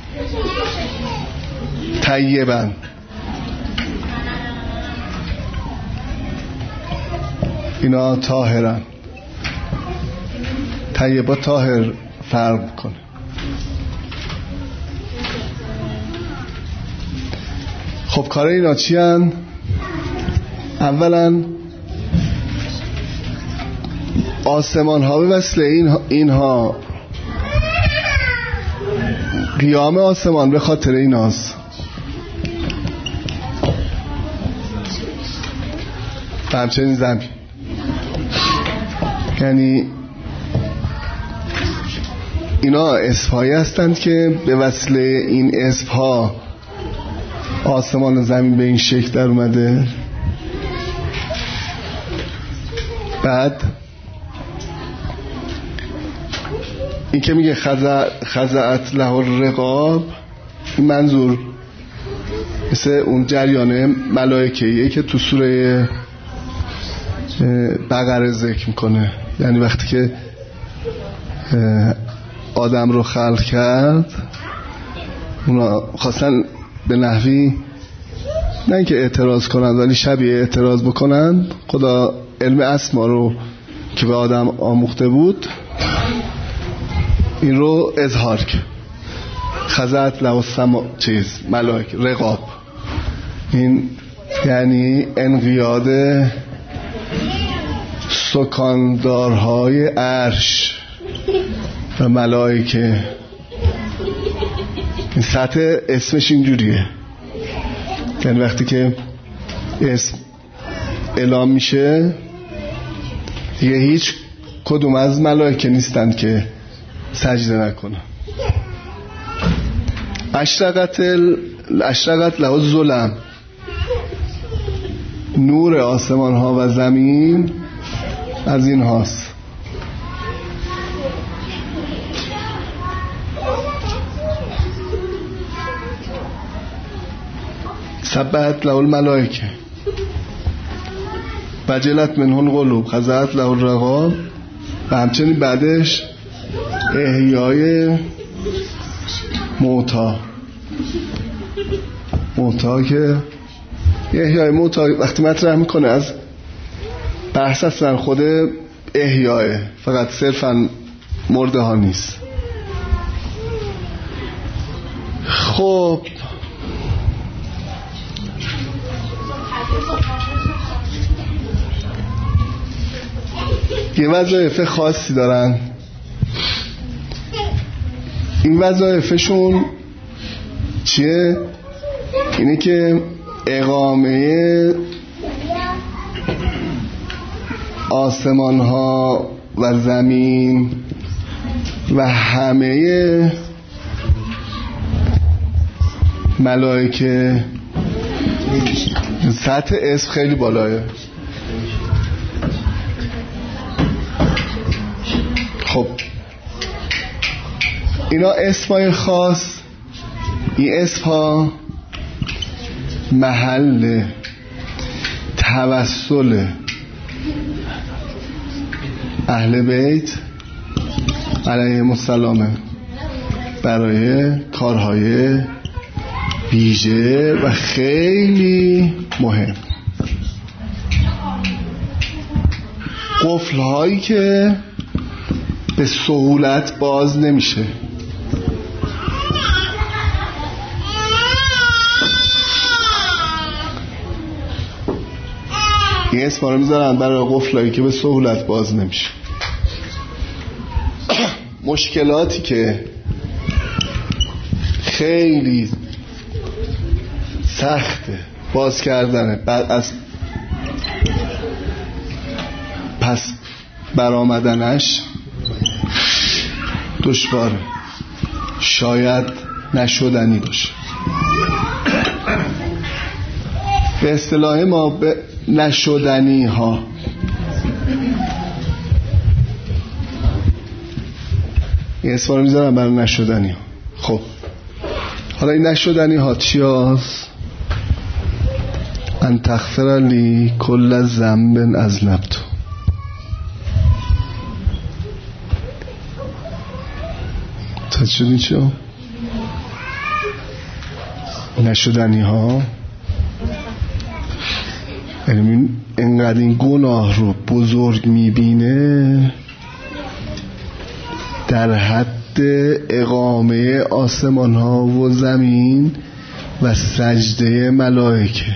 طیبن، اینا طاهرن. طیبا طاهر فرق کنه. خب کار اینا چی هن؟ اولا آسمان ها به وسیله اینها، قیام آسمان به خاطر ایناست. همچنین زمین، یعنی اینا اسمهایی هستند که به وسیله این اسمها آسمان و زمین به این شکل در اومده. بعد این که میگه خضعت له الرقاب، این منظور مثل اون جریان ملائکه‌ایه که تو سوره بقره ذکر میکنه. یعنی وقتی که آدم رو خلق کرد، اونا خواستن به نحوی نه اینکه اعتراض کنند ولی شبیه اعتراض بکنند، خدا علم اسما رو که به آدم آموخته بود این رو اظهار کرد. خضعت له السما ملائکه رقاب، این یعنی انقیاد سکاندارهای عرش و ملائکه. این سطح اسمش اینجوریه، یعنی وقتی که اسم اعلام میشه دیگه هیچ کدوم از ملائکه نیستند که سجده نکنه. اشرقت له الظلم، نور آسمان ها و زمین از این هاست. سبحت له الملائکه وجلت منه القلوب خضعت له الرقاب. و همچنین بعدش احیای موتا که احیای موتا وقتی مطرح میکنه از بحث اصلا خود احیای، فقط صرفا مرده ها نیست. خب یه وظایف خاصی دارن. این وظایفشون چیه؟ اینه که اقامه آسمان ها و زمین و همه ملائکه. سطح اسم خیلی بالاه. خب اینا اسمای خاص، این اسمها محل توسل اهل بیت علیهم السلام برای کارهای ویژه و خیلی مهم. قفل‌هایی که به سهولت باز نمیشه. این اسم رو میذارن برای قفلایی که به سهولت باز نمیشه. مشکلاتی که خیلی سخته باز کردنه، بعد از پس برآمدنش دشواره، شاید نشدنی باشه. به اصطلاح ما به نشدنی ها این اسم رو میذارم برای نشدنی ها. خب حالا این نشدنی ها چی هست؟ ان تغفر لی کل ذنب اذنبته. تا شدین چه؟ نشدنی ها یعنی اینقدر این گناه رو بزرگ میبینه در حد اقامه آسمان ها و زمین و سجده ملائکه.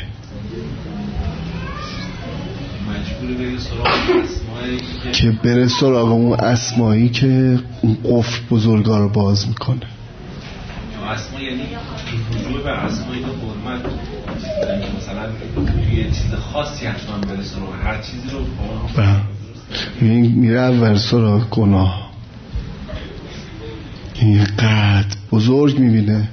که بره سراغ اون اسمایی که اون قفل بزرگا رو باز میکنه. اسما یعنی رجوع به اسمایی که حرمت، مثلا توی چیز خاصی حتما بره سراغ هر چیزی رو میره اول سراغ گناه. اینقدر بزرگ میبینه.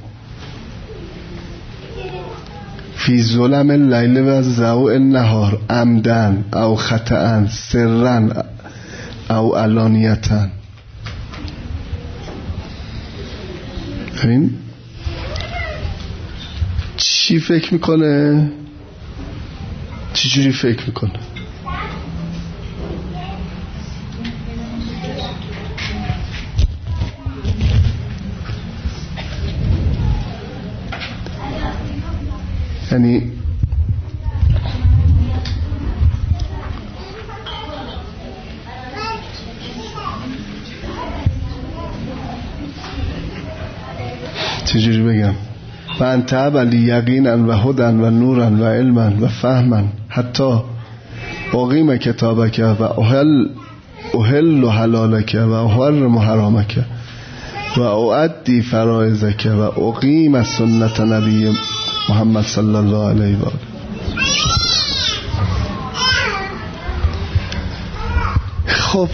فی ظلم اللیل و ضوء النهار عمدن او خطأن سرن او علانیتن. ببین چی فکر میکنه، چی جوری فکر میکنه. یعنی چجوری بگم، فانت ولی یقینا و هدن و نورن و علما و فهما حتی اقیم کتابک و احل حلالک و احرم حرامک و اؤدی فرائضک و اقیم سنت نبی محمد صلی الله علیه و آله. خب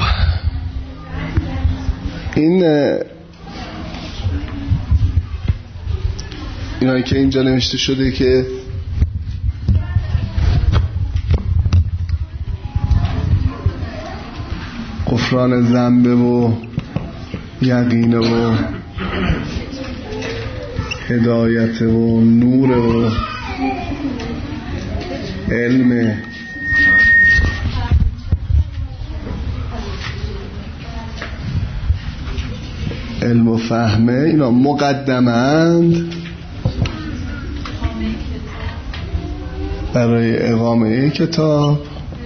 اینایی که اینجا نوشته شده که غفران ذنب و یقین و هدایت و نور و علم و فهمه، اینا مقدمند برای اقامه کتاب.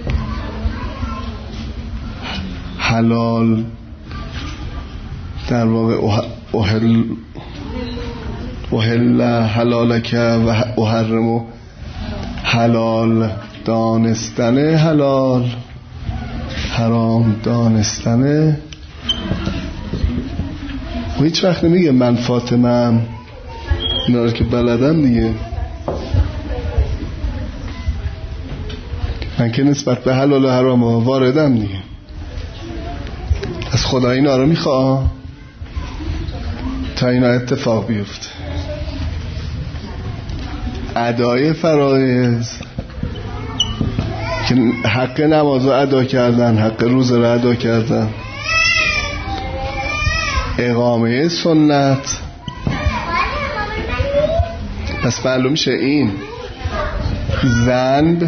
حلال در واقع احل حلالک و احرم، حلال دانستن حلال، حرام دانستن. و هیچ وقت نمیگه من فاطمه‌ام، اینا رو که بلدم دیگه. من که نسبت به حلال و حرام واردم دیگه. از خدا اینا رو میخواه تا اینا اتفاق بیفته. ادای فرایض که حق نماز رو ادا کردن، حق روزه رو ادا کردن، اقامه سنت. پس معلوم میشه این ذنب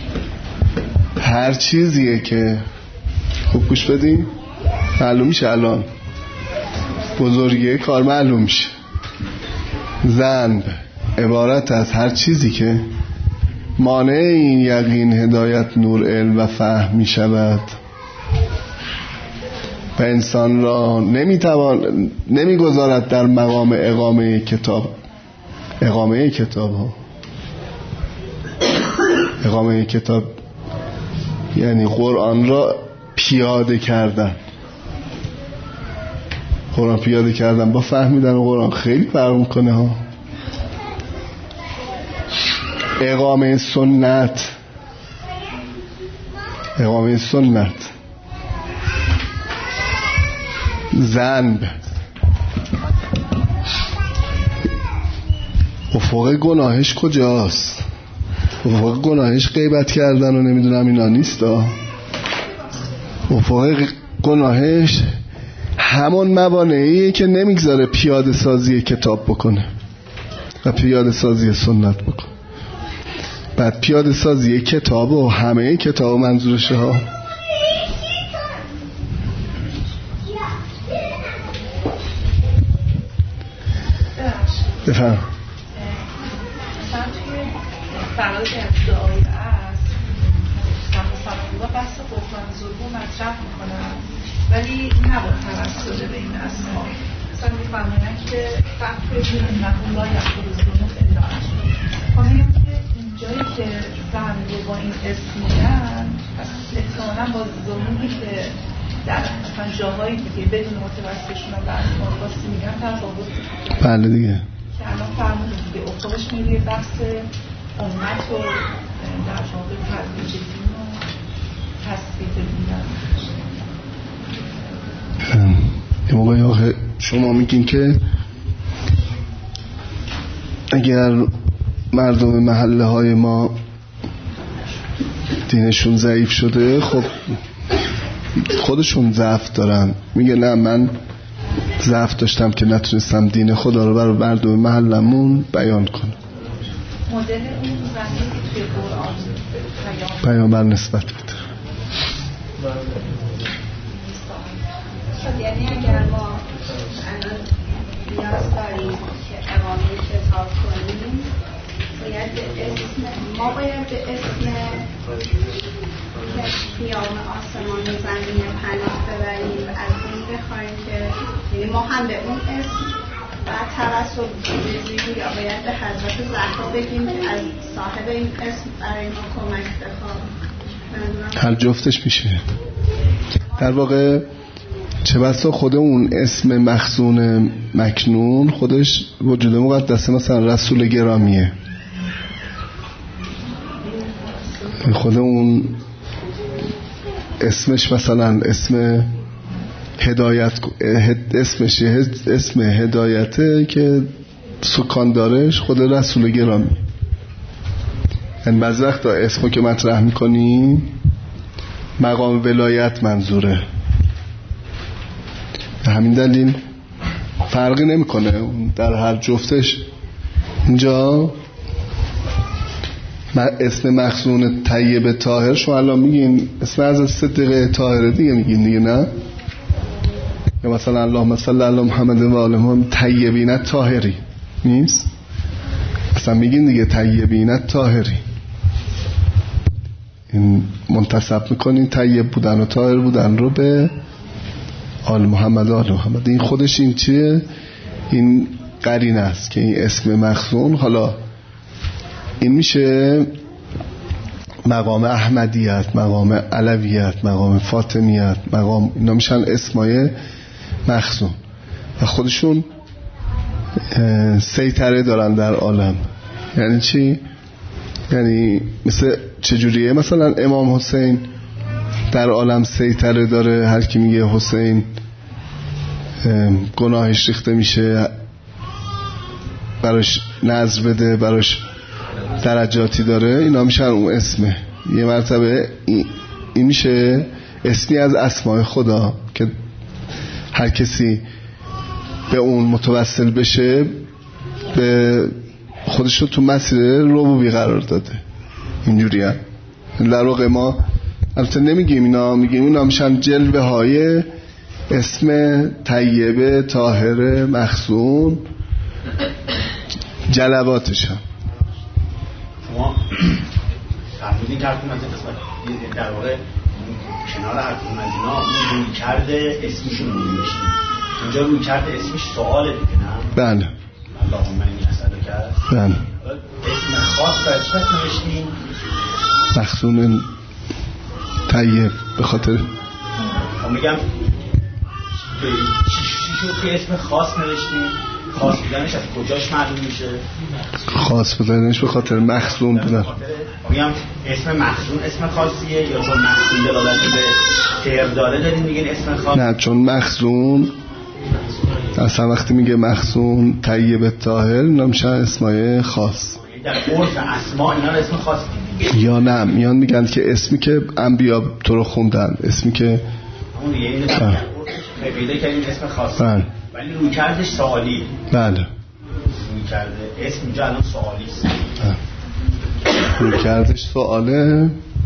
هر چیزیه که خوب گوش بدیم، معلوم میشه الان بزرگی کار معلوم میشه. ذنب عبارت از هر چیزی که مانع این یقین، هدایت، نور، علم و فهم می شود و انسان را نمیگذارد در مقام اقامه کتاب ها. اقامه کتاب یعنی قرآن را پیاده کردن. قرآن پیاده کردن با فهمیدن قرآن خیلی فرق میکنه ها. اقامه سنت ذنب افق گناهش کجاست؟ افق گناهش غیبت کردن و نمیدونم اینا نیست. افق گناهش همون موانعیه که نمیگذاره پیاده سازی کتاب بکنه و پیاده سازی سنت بکنه. بعد پیاده سازی کتاب و همه کتاب منظورشه ها. بفهم مثلا توی فراز ابتدایی است سلام بحث قرآن ظلم مطرح میکنن ولی نباید توسط به این اسما. مثلا میفهمونن که فقر نقول لا یخبر ظلم الا اشرا. جایی که زنده با این اسم میگن احتمالا با ظلمی که در مثلا جاهایی دیگه بدون متوسطشون هم در مارکاسی میگن تفاوت. بله دیگه که الان فرمودیم دیگه افقش میری بحث امت و در واقع تدریج دین و تصدیق دیدن. یه موقعی آخه شما میگین که اگر مردم محله های ما دینشون ضعیف شده، خب خودشون ضعف دارن. میگه نه من ضعف داشتم که نتونستم دین خدا رو برای مردم محلمون بیان کنم. مدل اون زمینی توی قرآن پیامبر نسبت بده. یعنی اگر ما الان نیاز داریم که اقامه کتاب کنیم، باید به اسم قیام آسمان و زمین پناه ببریم و از این بخوایم که یعنی ما هم به اون اسم بعد توسل بگیریم، یا باید به حضرت زهرا بگیم که از صاحب این اسم برای ما کمک بخواه. هر جفتش میشه. در واقع چه بسا خود اون اسم مخزون مکنون خودش وجود مقدسه، مثلا رسول گرامیه، خود اون اسمش مثلا اسم هدایت، اسمش اسم هدایته که سکان دارش خود رسول گرامی. یعنی بعضی وقتا اسمو که مطرح میکنی مقام ولایت منظوره، به همین دلیل فرقی نمیکنه در هر جفتش. اینجا اسم مخزون طیب طاهر شما الان میگین اسم از صدیقه طاهره دیگه میگین دیگه، نه؟ یا مثلا اللهم صل علی محمد و آل محمد طیبین طاهری نیست؟ مثلا میگین دیگه طیبین طاهری، این منتسب میکنین طیب بودن و طاهر بودن رو به آل محمد و آل محمد. این خودش این چیه؟ این قرینه است که این اسم مخزون، حالا این میشه مقام احمدیت، مقام علویت، مقام فاطمیت، مقام، اینا میشن اسمای مخزون و خودشون سیطره دارن در عالم. یعنی چی؟ یعنی مثل چجوریه؟ مثلا امام حسین در عالم سیطره داره، هر کی میگه حسین گناهش ریخته میشه، براش نذر بده، براش درجاتی داره، اینا میشن اون اسمه. یه مرتبه این میشه اسمی از اسماء خدا که هر کسی به اون متوسل بشه به خودش رو تو مسیر ربوبی قرار داده. اینجوری هم در واقع ما البته نمیگیم اینا، میگیم اینا میشن جلوه های اسم طیب طاهر مخزون، جلواتش هم. شما فرمودین که حرفون از این قسمت در واقع کنار حرفون از اینا روی کرده اسمیشون رو نوشتیم، اینجا روی کرده اسمش سواله دیگه، نه؟ بله. اللهم انی اسألک کرد. بله. اسم خاص برای چه نوشتیم؟ مخزون طیب. به خاطر میگم چی شد که اسم خاص نوشتیم؟ خاص بودنش از کجاش معلوم میشه؟ خاص بودنش به خاطر مخزون بودن. میگم اسم مخزون اسم خاصیه یا چون مخزون دلالت به خیر داره داریم میگن اسم خاص؟ نه، چون مخزون اصلا وقتی میگه مخزون طیب طاهر نمیشه اسمای خاص. در عرف اسما اینا اسم خاص یا نه، میان میگن که اسمی که انبیا تو رو خوندن، اسمی که اون دیگه اینه پیدا کردیم اسم خاص. بله. ولی روی کردش سوالی. بله. روی کرده اسم اینجا الان سوالی است. روی کردش سواله.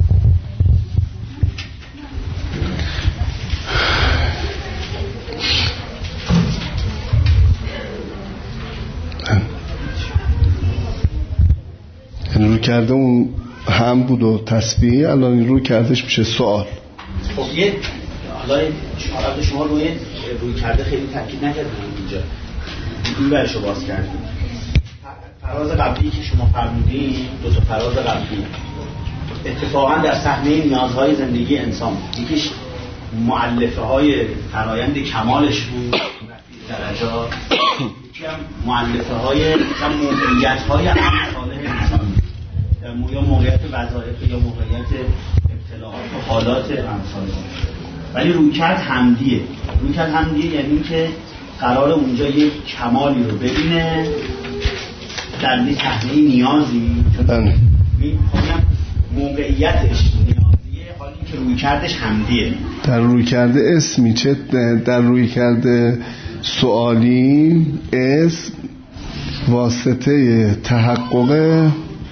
روی کرده اون هم بود و تسبیح، الان روی کردش میشه سوال. خب یه حالا شما روی کرده خیلی تاکید نکردید اینجا، این برشو باز کردید. فراز قبلی که شما فرمودین، دو تا فراز قبلی اتفاقا در صحنه نیازهای زندگی انسان، یکیش مؤلفه های فرایند کمالش بود درجات، یکی هم مؤلفه های موقعیت های امثال انسان، یا موقعیت وظایف یا موقعیت ابتلاعات و حالات امثال. ولی رویکرد حمدیه. رویکرد حمدیه یعنی که قرار اونجا یک کمالی رو ببینه در یه صحنه نیازی، میگم موقعیتش نیازیه، حالی که رویکردش حمدیه. در رویکرد اسمی چه در رویکرد سوالی اسم واسطه تحقق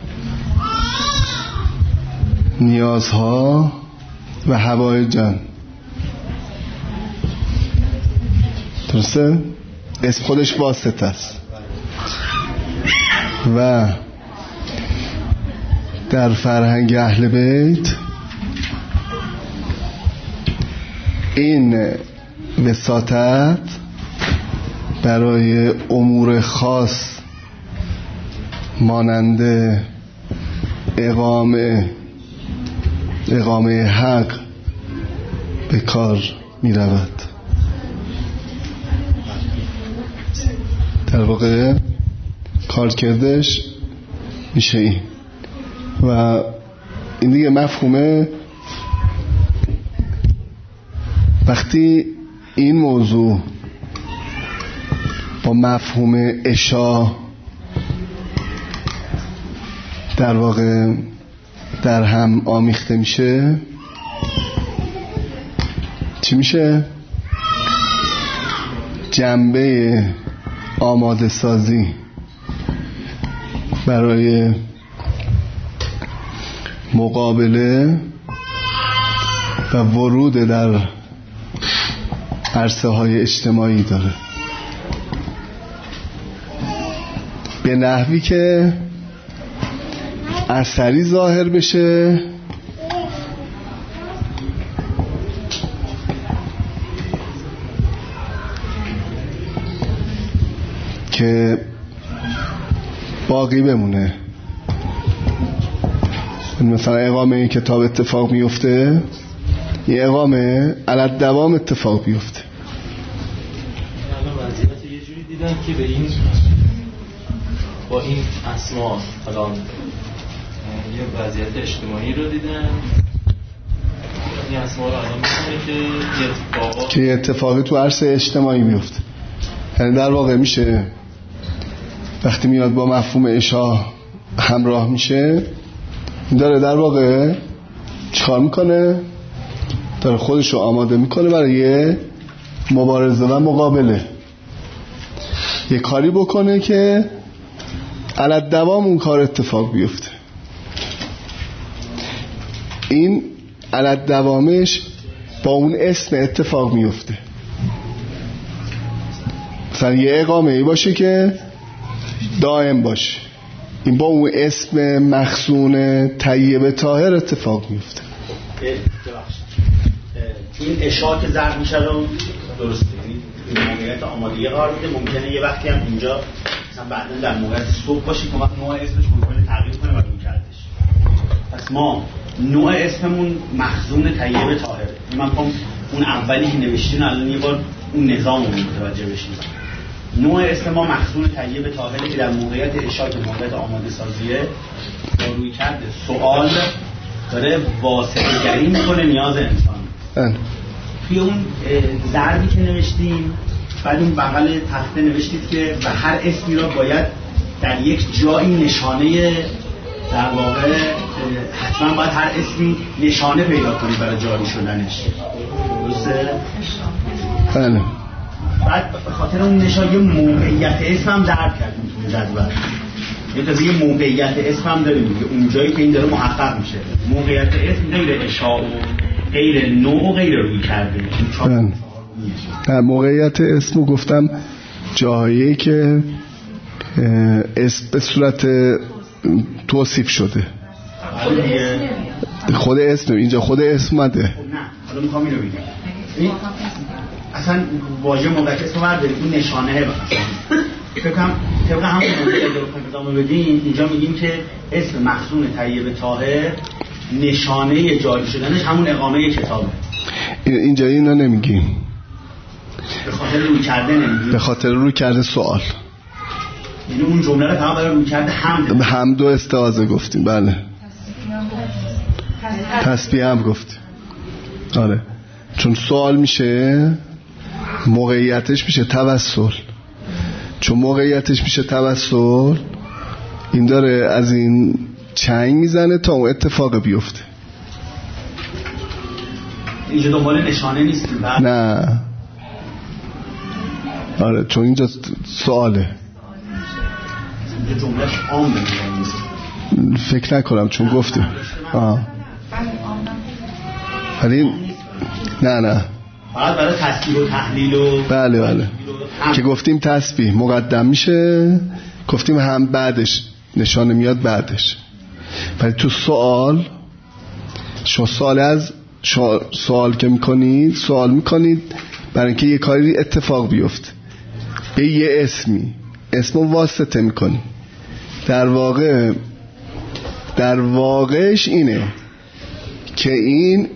نیازها و هوای جان. درسته؟ اسم خودش واسطه است و در فرهنگ اهل بیت این وساطت برای امور خاص مانند اقامه حق به کار می رود. در واقع کار کردش میشه این و این دیگه مفهومه. وقتی این موضوع با مفهوم اشاع در واقع در هم آمیخته میشه، چی میشه؟ جنبه آماده سازی برای مقابله و ورود در عرصه های اجتماعی داره، به نحوی که اثری ظاهر بشه که باقی بمونه. مثلا اقامه این کتاب اتفاق میفته، یه اقامه علت دوام اتفاق بیفته. الان وضعیت یه جوری دیدن که به این با این اسما الان یه وضعیت اجتماعی رو دیدن، این اسما رو الان می‌کنه که یه اتفاقی تو عرصه اجتماعی میفته. یعنی در واقع میشه وقتی میاد با مفهوم اشاع همراه میشه، داره در واقع چیکار میکنه؟ داره خودش رو آماده میکنه برای مبارزه و مقابله، یه کاری بکنه که علت دوام اون کار اتفاق بیفته. این علت دوامش با اون اسم اتفاق میفته. مثلا یه اقامه ای باشه که دائم باشه، این با اون اسم مخزون طیب طاهر اتفاق میفته. این اشاع که ضرب میشه رو درسته، یعنی موقعیت آمادگی قرار میده. ممکنه یه وقتی هم اینجا مثلا بعداً در موقعیت صبح باشی که وقت نوع اسمش ممکنه تغییر کنه و روی کردش. پس ما نوع اسممون مخزون طیب طاهره. من میگم اون اولی که نوشتین الان یه بار اون نظامو متوجه بشین. نوع اسم ما مخزون طیب طاهره که در موقعیت اشاع که موقعیت آماده سازیه با روی کرده سوال داره واسطه گری میکنه نیاز انسان. توی اون ضربی که نوشتیم بعد اون بغل تخته نوشتید که و هر اسمی را باید در یک جایی نشانه، در واقع حتما باید هر اسمی نشانه پیدا کنید برای جاری شدنش. درسته؟ بله. بعد به خاطر اون نشانه موقعیت اسم هم درد کردیم تو جدول. یه تازه یه موقعیت اسم هم داریم که اونجایی که این داره محقق میشه. موقعیت اسم غیر اشاع و غیر نوع و غیر روی کرده. در موقعیت اسمو گفتم جایی که اسم به صورت توصیف شده. خود اسم اینجا خود اسم مده. نه حالا میخوام اینو بگم. اصلا واژه موقعیت اسم رو بردارید اون نشانه فکرم طبق همون موضوعی که رو ادامه بدیم اینجا میگیم که اسم مخزون طیب طاهر نشانه جاری شدنش همون اقامه کتابه. اینجا اینا نمیگیم، به خاطر روی کرده نمیگیم، به خاطر روی کرده سوال. یعنی اون جمله رو فقط برای روی کرده حمد و استعاذه گفتیم. بله تسبیح هم گفتیم. آره چون سوال میشه موقعیتش میشه توسل، چون موقعیتش میشه توسل این داره از این چنگ میزنه تا اون اتفاق بیفته. اینجا دنبال نشانه نیستیم. نه آره چون اینجا سواله. اینجا جملهش عام میگن. فکر نکنم چون گفتیم. ولی نه فقط برای تسبیح و تحلیل و بله که گفتیم تسبیح مقدم میشه، گفتیم هم بعدش نشانه میاد بعدش. ولی تو سوال شما سوال که میکنید سوال میکنید برای اینکه یه کاری اتفاق بیفته، به یه اسم واسطه میکنید. در واقعش اینه که این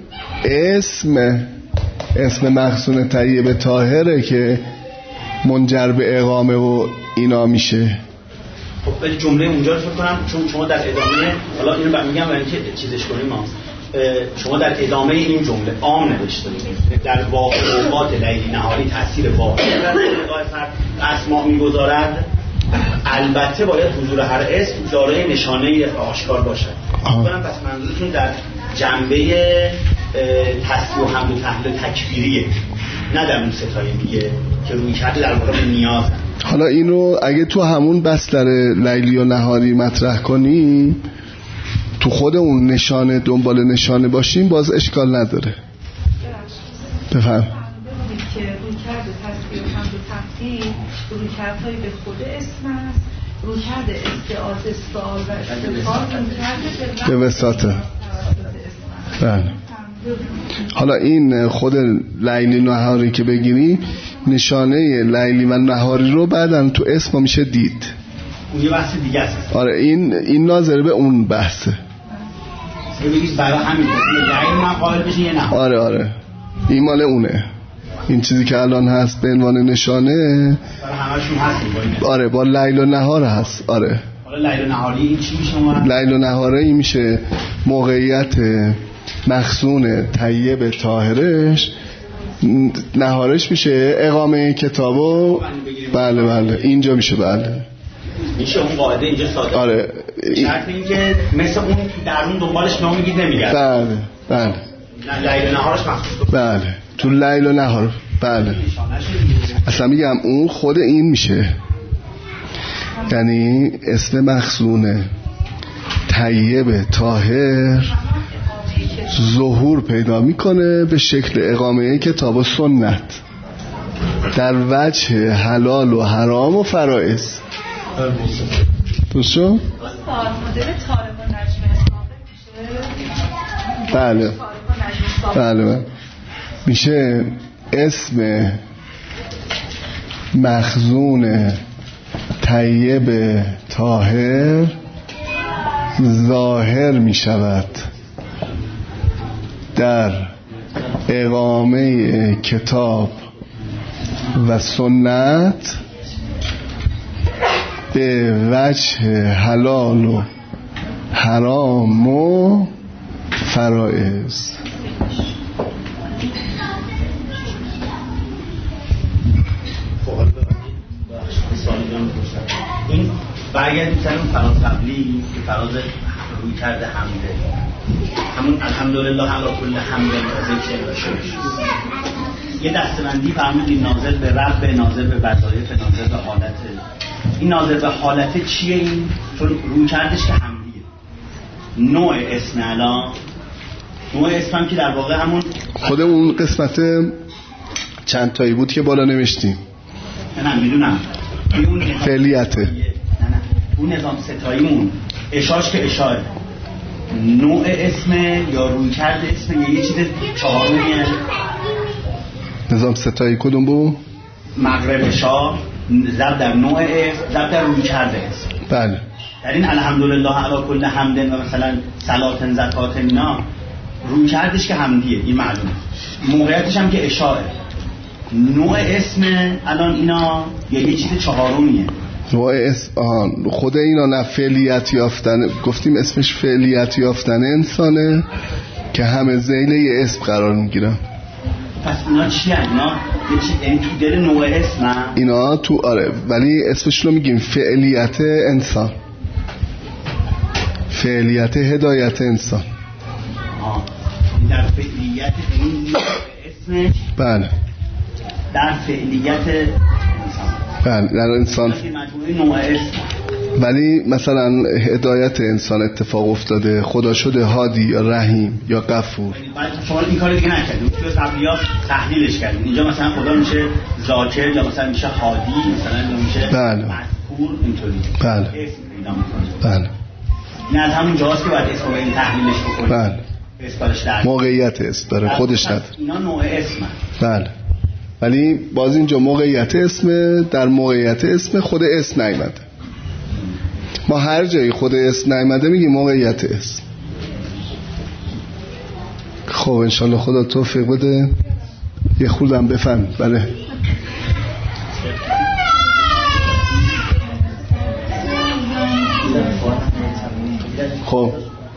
اسم مخزون طیب طاهره که منجر به اقامه و اینا میشه. خب ولی جمله اونجا رو فکر کنم چون شما در ادامه، حالا اینو بعد میگم برای اینکه چیزش کنیم ما، شما در ادامه این جمله عام نوشته بودید در اوقات لیلی نهاری تاثیر واقعی در نگاه فرد اسماء میگذارد، البته باید حضور هر اسم دارای نشانه آشکار باشد. کنم پس منظورتون در جنبه تسبیح و حمد و تحلیل تکبیریه، نه در اون ستایی میگه که روی کرده در واقع نیاز. حالا اینو اگه تو همون بستر لیلی و نهاری مطرح کنی، تو خود اون نشانه دنبال نشانه باشیم باز اشکال نداره. بفهم که روی کرده تسبیح و حمد و تحلیل روی کردهای به خود اسم است، روی کرده استعاده سوال و استفار روی کرده به وساطه. بله. حالا این خود لیلی نهاری که بگیری، نشانه لیلی و نهاری رو بعدن تو اسم میشه دید. اون یه بحث دیگه است. آره این ناظر به اون بحثه. بگید برای همین لیلی من قائل بشین یه نهار. آره این مال اونه. این چیزی که الان هست به عنوان نشانه برای همشون هست. آره با لیل و نهار هست. آره حالا لیل و نهاری این چی میشه؟ لیل و نهاره این میشه موقعیت مخزون طیب طاهرش، نهارش میشه اقامه کتابو. بله اینجا میشه. بله میشه اون قاعده اینجا ساده. آره شرط این که مثل اون در اون دنبالش نام میگید نمیگرد. بله لیل و نهارش مخصوص. بله تو لیل و نهار. بله اصلا میگم اون خود این میشه، یعنی اسم مخزون طیب طاهر ظهور پیدا میکنه به شکل اقامه کتاب و سنت در وجه حلال و حرام و فرائض. درست شد؟ مدل طارق و نجم ثابت میشه. بله میشه اسم مخزون طیب طاهر ظاهر می شود در اقامه کتاب و سنت به وجه حلال و حرام و فرائض. این برگردیم سر اون فراز قبلی که فراز روی کرده حمده، همون الحمدلله علی کل حمد و ذکر شکر. یه دستبندی فرمودید ناظر به رب، ناظر به وظایف، ناظر به حالت. این ناظر به حالت چیه؟ این چون روی کردش که حمدیه. نوع اسم الان نوع اسم هم که در واقع همون خود اون قسمت چند تایی بود که بالا نوشتیم. نه میدونم اون فعلیته. نه اون نظام ستاییمون اشاش که اشاره نوع اسم یا روی کرد اسم یا یه چیز چهارمیه. نظام ستایی کدوم بود؟ مغرب اشا ضرب در نوع اسم ضرب در روی کرد اسم. بله در این الحمدلله علی کل حمدن و مثلا صلاتن زکات اینا روی کردش که حمدیه، این معلومه. موقعیتش هم که اشاره. نوع اسم الان اینا یا یه چیز چهارمیه. نوع اسم خود اینا نه فعلیت یافتن، گفتیم اسمش فعلیت یافتن انسانه که همه ذیل یه اسم قرار میگیرن. پس اینا چی هست؟ اینا یعنی تو دل نوع اسم اینا تو آره، ولی اسمش رو میگیم فعلیت انسان، فعلیت هدایت انسان. در فعلیت این اسمش بله در فعلیت بله در انسان ولی مثلا هدایت انسان اتفاق افتاده، خدا شده هادی یا رحیم یا غفور. شما این کار دیگه نکردید، تو قبلی‌ها تحلیلش کردید. اینجا مثلا خدا میشه ذاکر یا مثلا میشه هادی، مثلا میشه مذکور، اینطوری. بله بله. این از همون جاست که باید اسم این تحلیلش بکنید. بله. اسمش در موقعیت اسم داره، خودش نداره. اینا نوع اسمه. بله. ولی باز اینجا موقعیت اسم، در موقعیت اسم خود اسم نیامده. ما هر جایی خود اسم نیامده میگیم موقعیت اسم. خب انشالله خدا توفیق بده یه خوردم بفهم. بله خب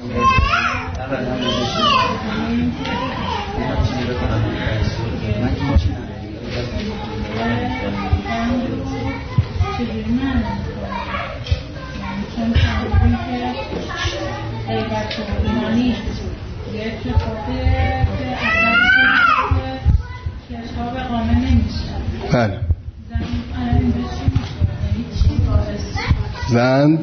بله زن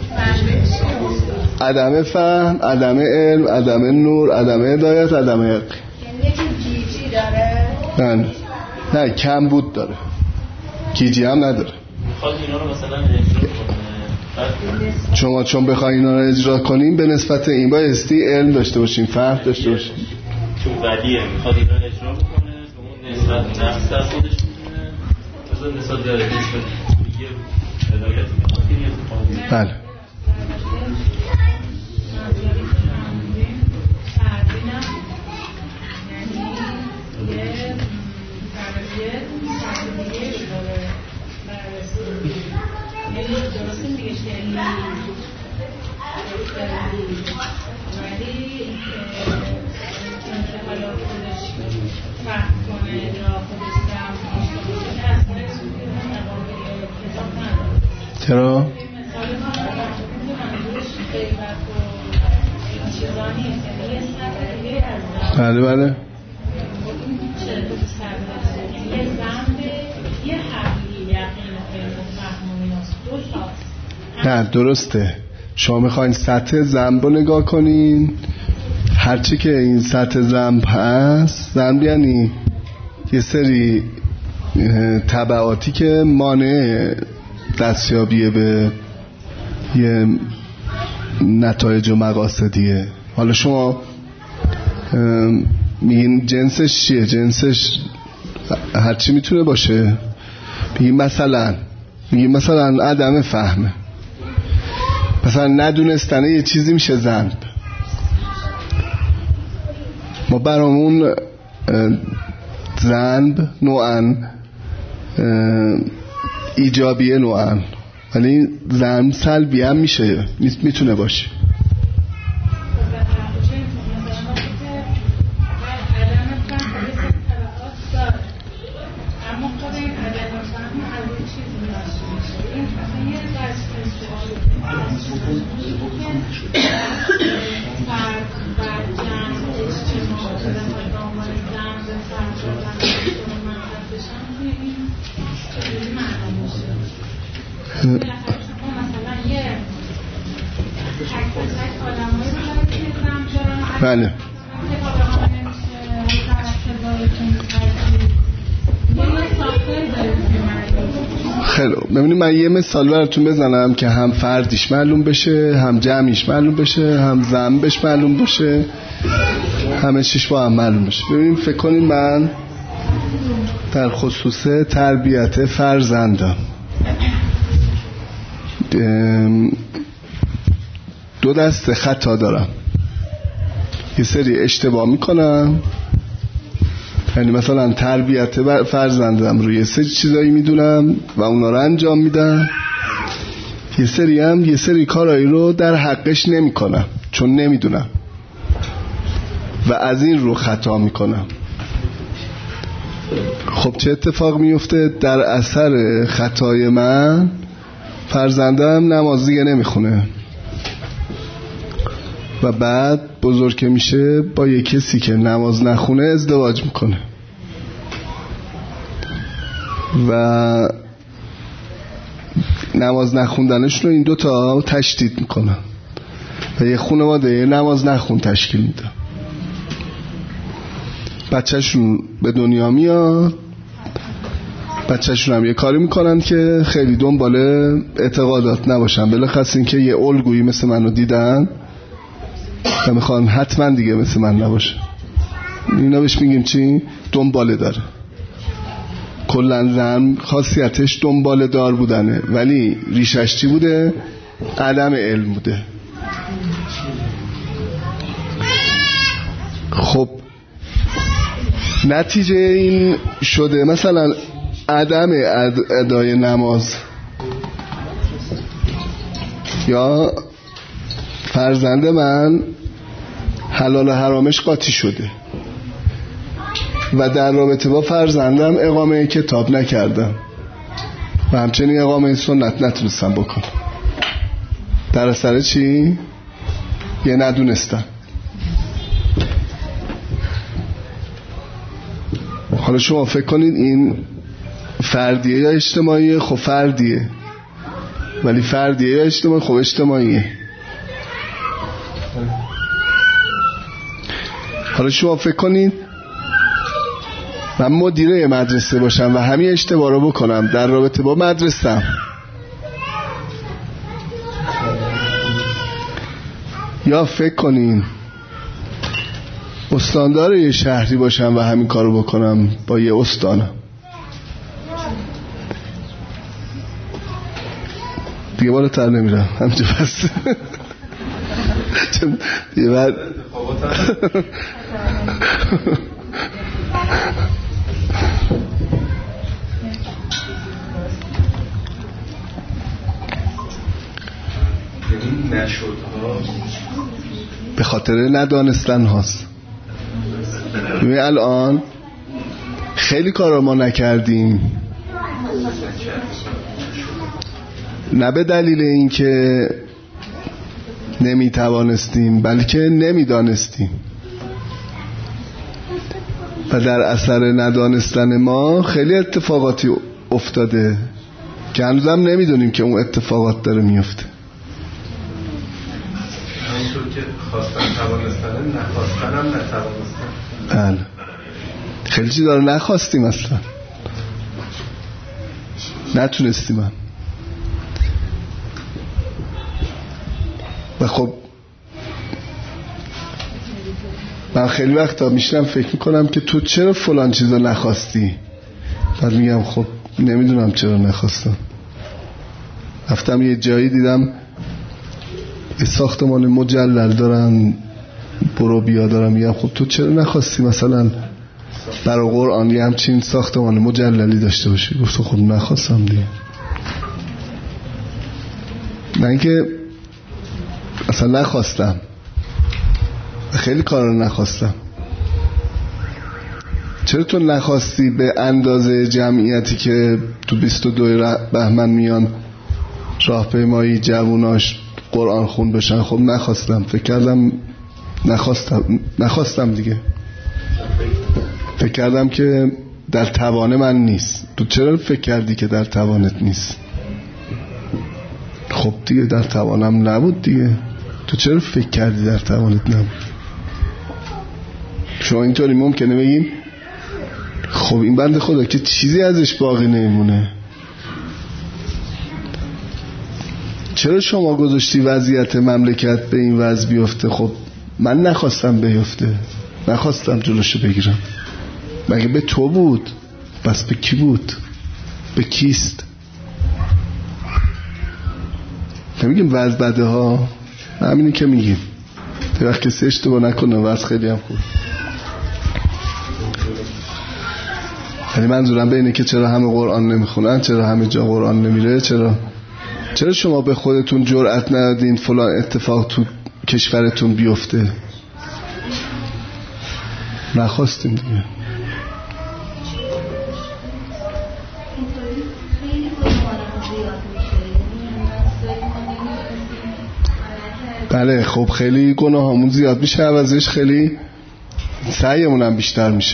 عدم فهم، عدم علم، عدم نور، عدم هدایت، عدم یقین. گیجی داره؟ نه کم بود داره، گیجی هم نداره. میخواد اینا رو مثلا اجرا کنه. شما چون بخوای اینا رو اجرا کنیم به نسبت این بایستی علم داشته باشیم، فهم داشته باشیم. چون بدیه میخواد اینا رو اجرا بکنه، اون نسبت نفس در خودش میتونه مثلا نسبت داره، نسبت یه هدایت میخواد. بله چرا؟ بله بله نه درسته. شما میخواین سطح ذنب رو نگاه کنین، هرچی که این سطح ذنب هست، ذنب یعنی یه سری تبعاتی که مانع دستیابی به یه نتایج و مقاصدیه. حالا شما میگین جنسش چیه؟ جنسش هرچی میتونه باشه. میگین مثلا عدم فهمه، مثلا ندونستن یه چیزی میشه ذنب. ما برامون ذنب نوعاً ایجابیه نوعاً، ولی ذنب سلبی هم میشه، میتونه باشه. بله خیلی ببینید من یه مثال براتون بزنم که هم فردیش معلوم بشه، هم جمعیش معلوم بشه، هم ذنبش معلوم بشه، همه چیش با هم معلوم بشه. ببینید فکر کنید من در خصوص تربیت فرزندم دو دسته خطا دارم. یه سری اشتباه میکنم، یعنی مثلا تربیت فرزندم روی یه سری چیزایی میدونم و اونا رو انجام میدم. یه سری کارایی رو در حقش نمیکنم چون نمیدونم و از این رو خطا میکنم. خب چه اتفاق میفته؟ در اثر خطای من فرزندم نماز دیگه نمیخونه و بعد بزرگ که میشه با یه کسی که نماز نخونه ازدواج میکنه و نماز نخوندنش رو این دوتا تشدید میکنن و یه خانواده نماز نخون تشکیل میده. بچهشون به دنیا میاد، بچهشون هم یه کاری میکنن که خیلی دنبال اعتقادات نباشن، بلخص این که یه الگویی مثل منو دیدن و میخوان حتما دیگه مثل من نباشه. اینا بهش میگیم چی؟ دنباله داره. کلن زن خاصیتش دنباله دار بودنه، ولی ریشش چی بوده؟ عدم علم بوده. خب نتیجه این شده مثلا عدم ادای نماز یا فرزند من حلال و حرامش قاطی شده و در رابطه با فرزندم اقامه کتاب نکردم و همچنین اقامه سنت نتونستم بکنم. در اثر چی؟ یه ندونستم. حالا شما فکر کنید این فردیه یا اجتماعیه؟ خب فردیه. ولی فردیه یا اجتماعی؟ خب اجتماعیه. حالا شما فکر کنید من مدیره مدرسه باشم و همین اشتباه رو بکنم در رابطه با مدرسه‌ام، یا فکر کنین استاندار یه شهری باشم و همین کارو بکنم با یه استانم. دیگه بالاتر نمیرم همینجا بس. چون دیگه بعد نشدها به خاطر ندانستن هاست. ببین الان خیلی کارا ما نکردیم، نه به دلیل اینکه نمیتوانستیم بلکه نمیدانستیم و در اثر ندانستن ما خیلی اتفاقاتی افتاده که هنوزم نمیدونیم که اون اتفاقات داره میفته. همونطور که خواستن توانستن نخواستن هم نتوانستن. بله خیلی چیزا رو نخواستیم اصلا، نتونستیم هم. و خب من خیلی وقتا میشنم فکر میکنم که تو چرا فلان چیزا نخواستی؟ بعد میگم خب نمیدونم چرا نخواستم. رفتم یه جایی دیدم یه ساختمان مجلل دارن برو بیا دارم، میگم خب تو چرا نخواستی مثلا برای قرآن یه همچین ساختمان مجللی داشته باشی؟ گفت خب نخواستم دیگه. نه اینکه اصلا نخواستم، خیلی کارا نخواستم. چرا تو نخواستی به اندازه جمعیتی که تو 22 بهمن میان راهپیمایی جووناش قرآن خون بشن؟ خب نخواستم، فکر کردم نخواستم دیگه، فکر کردم که در توان من نیست. تو چرا فکر کردی که در توانت نیست؟ خب دیگه در توانم نبود دیگه. تو چرا فکر کردی در توانت نبود؟ شما اینطوری ممکنه بگیم خب این بنده خدا که چیزی ازش باقی نمیمونه. چرا شما گذاشتی وضعیت مملکت به این وضع بیفته؟ خب من نخواستم بیفته، نخواستم جلوشو بگیرم. مگه به تو بود؟ بس به کی بود؟ به کیست؟ نمیگیم وضع بده ها، همینی که میگیم تا وقت کسی اشتباه نکنه وضع خیلی هم خوب. ولی منظورم به اینه که چرا همه قرآن نمیخونن، چرا همه جا قرآن نمیره، چرا شما به خودتون جرأت ندادین فلان اتفاق تو کشورتون بیفته؟ نخواستیم دیگه. بله خب خیلی گناهامون زیاد میشه، عوضش خیلی سعیمون هم بیشتر میشه،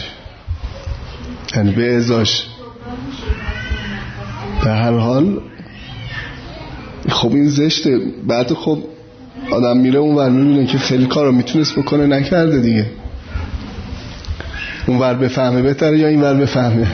یعنی به ازاش. به هر حال خب این زشته. بعد خب آدم میره اون ور میبینه که خیلی کار رو میتونست بکنه نکرده دیگه. اون ور بفهمه بهتره یا این ور بفهمه؟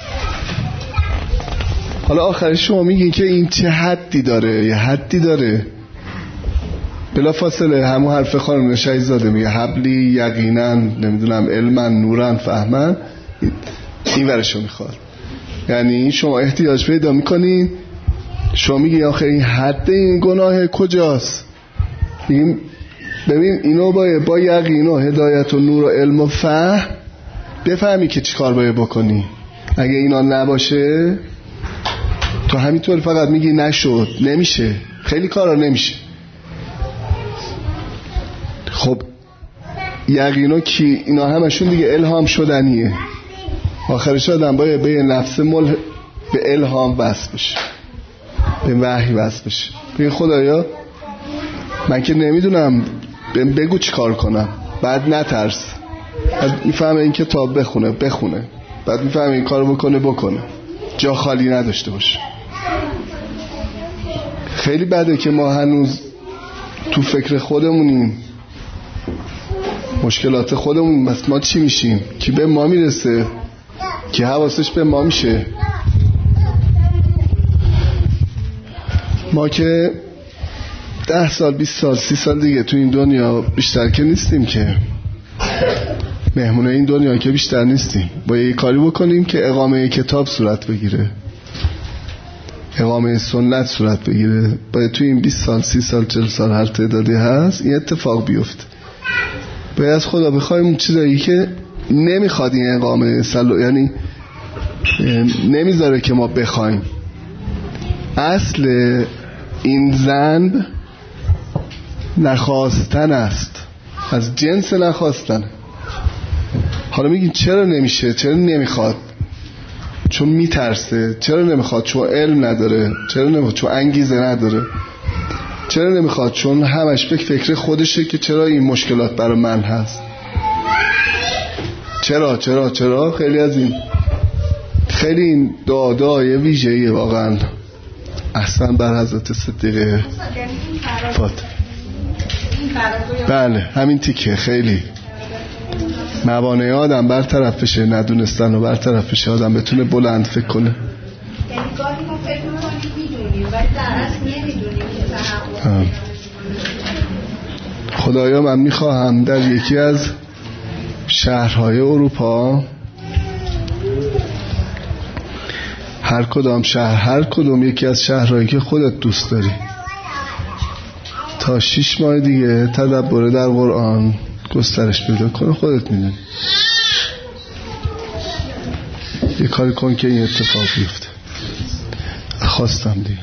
حالا آخرش شما میگین که این چه حدی داره؟ یه حدی داره. بلا فاصله همون حرف خانم شهیدزاده میگه حبلی یقینا نمیدونم علما نورا فهما، این ورشو میخواد. یعنی شما احتیاج پیدا میکنین، شما میگی آخه این حد این گناه کجاست؟ میگیم ببین اینو با یقین و هدایت و نور و علم و فهم بفهمی که چی کار باید بکنی. اگه اینا نباشه تو همینطور فقط میگی نشد، نمیشه، خیلی کارا نمیشه. خب یقینا کی؟ اینا همشون دیگه الهام شدنیه. آخرش آدم باید به نفس به الهام وصل بشه، به وحی وصل بشه. بگه خدایا من که نمیدونم، بگو چی کار کنم. بعد نترس، بعد میفهمه این کتاب بخونه، بعد میفهمه این کار بکنه، جا خالی نداشته باشه. خیلی بده که ما هنوز تو فکر خودمونیم، مشکلات خودمون. بس ما چی میشیم؟ کی به ما میرسه؟ کی حواسش به ما میشه؟ ما که 10 سال 20 سال 30 سال دیگه تو این دنیا بیشتر که نیستیم، که مهمونه این دنیا که بیشتر نیستیم. باید یه کاری بکنیم که اقامه کتاب صورت بگیره، اقامه سنت صورت بگیره. باید تو این 20 سال 30 سال 40 سال هر تعدادی هست این اتفاق بیفته. باید از خدا بخوایم اون چیزایی که نمیخواد این اقامه یعنی نمیذاره که ما بخوایم. اصل این ذنب نخواستن است، از جنس نخواستن. حالا میگین چرا نمیشه؟ چرا نمیخواد؟ چون میترسه. چرا نمیخواد؟ چون علم نداره. چرا نمیخواد؟ چون انگیزه نداره. چرا نمیخواد؟ چون همش فکر خودشه که چرا این مشکلات برای من هست. چرا خیلی از این خیلی این دعای ویژه‌ای واقعا. احسن بر حضرت صدیقه فاطمه. بله همین تیکه خیلی موانع آدم برطرف بشه، ندونستن و برطرف بشه، آدم بتونه بلند فکر کنه. یعنی گاهی ما فکر می‌کنیم میدونیم ولی در اصل نمیدونیم که تحقق. خدایا من میخواهم در یکی از شهرهای اروپا، هر کدام یکی از شهرهایی که خودت دوست داری، تا 6 ماه دیگه تدبر در قرآن گسترش پیدا کنه. خودت میدونی. یه کاری کن که این اتفاق بیفته. خواستم دیگه.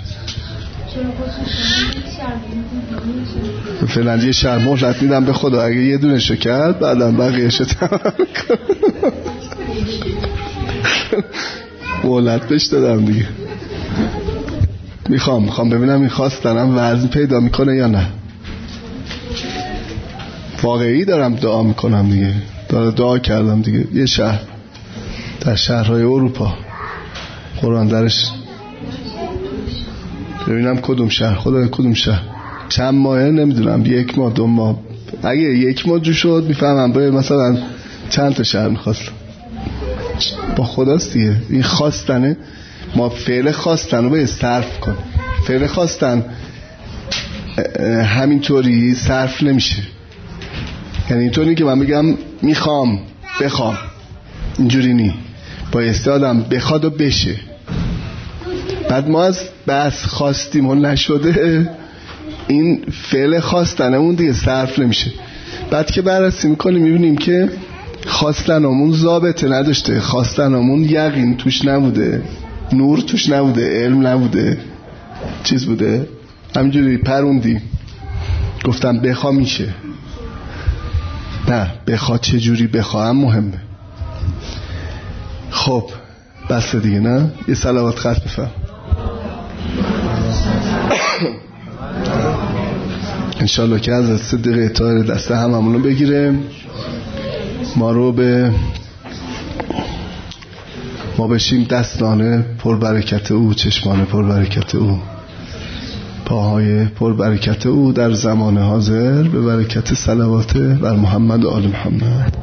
فعلا یه شهر مهلت میدم به خدا، اگه یه دونه شو کرد بعدم بقیه‌شو تمام کنم. مهلت بهش دادم دیگه. میخوام ببینم این خواستنم وزن پیدا میکنه یا نه. واقعی دارم دعا میکنم دیگه، دعا کردم دیگه. یه شهر در شهرهای اروپا قرآن درش، ببینم کدوم شهر، خدای کدوم شهر. چند ماهه نمیدونم، 1 ماه 2 ماه. اگه 1 ماه جو شد میفهمم باید مثلا چند تا شهر میخواستم. با خداست دیگه. این خواستنه، ما فعل خواستن رو باید صرف کن. فعل خواستن همینطوری صرف نمیشه. یعنی اینطوری که من بگم میخوام بخوام، اینجوری نی. بایسته آدم بخواد و بشه. بعد ما از بس خواستیم و نشده، این فعل خواستنمون دیگه صرف نمیشه. بعد که بررسی میکنیم میبینیم که خواستنمون ضابطه نداشته، خواستنمون یقین توش نبوده، نور توش نبوده، علم نبوده، چیز بوده. همینجوری پروندیم، گفتم بخوا میشه. نه، بخوا چجوری بخواهم مهمه. خب بس دیگه، نه؟ یه صلوات خط بفهم. انشالله که از صدیقه طاهره دست هممونو بگیره، ما بشیم دستانه پربرکت او، چشمان پربرکت او. پاهای پربرکت او در زمان حاضر به برکت صلوات بر محمد و آل محمد.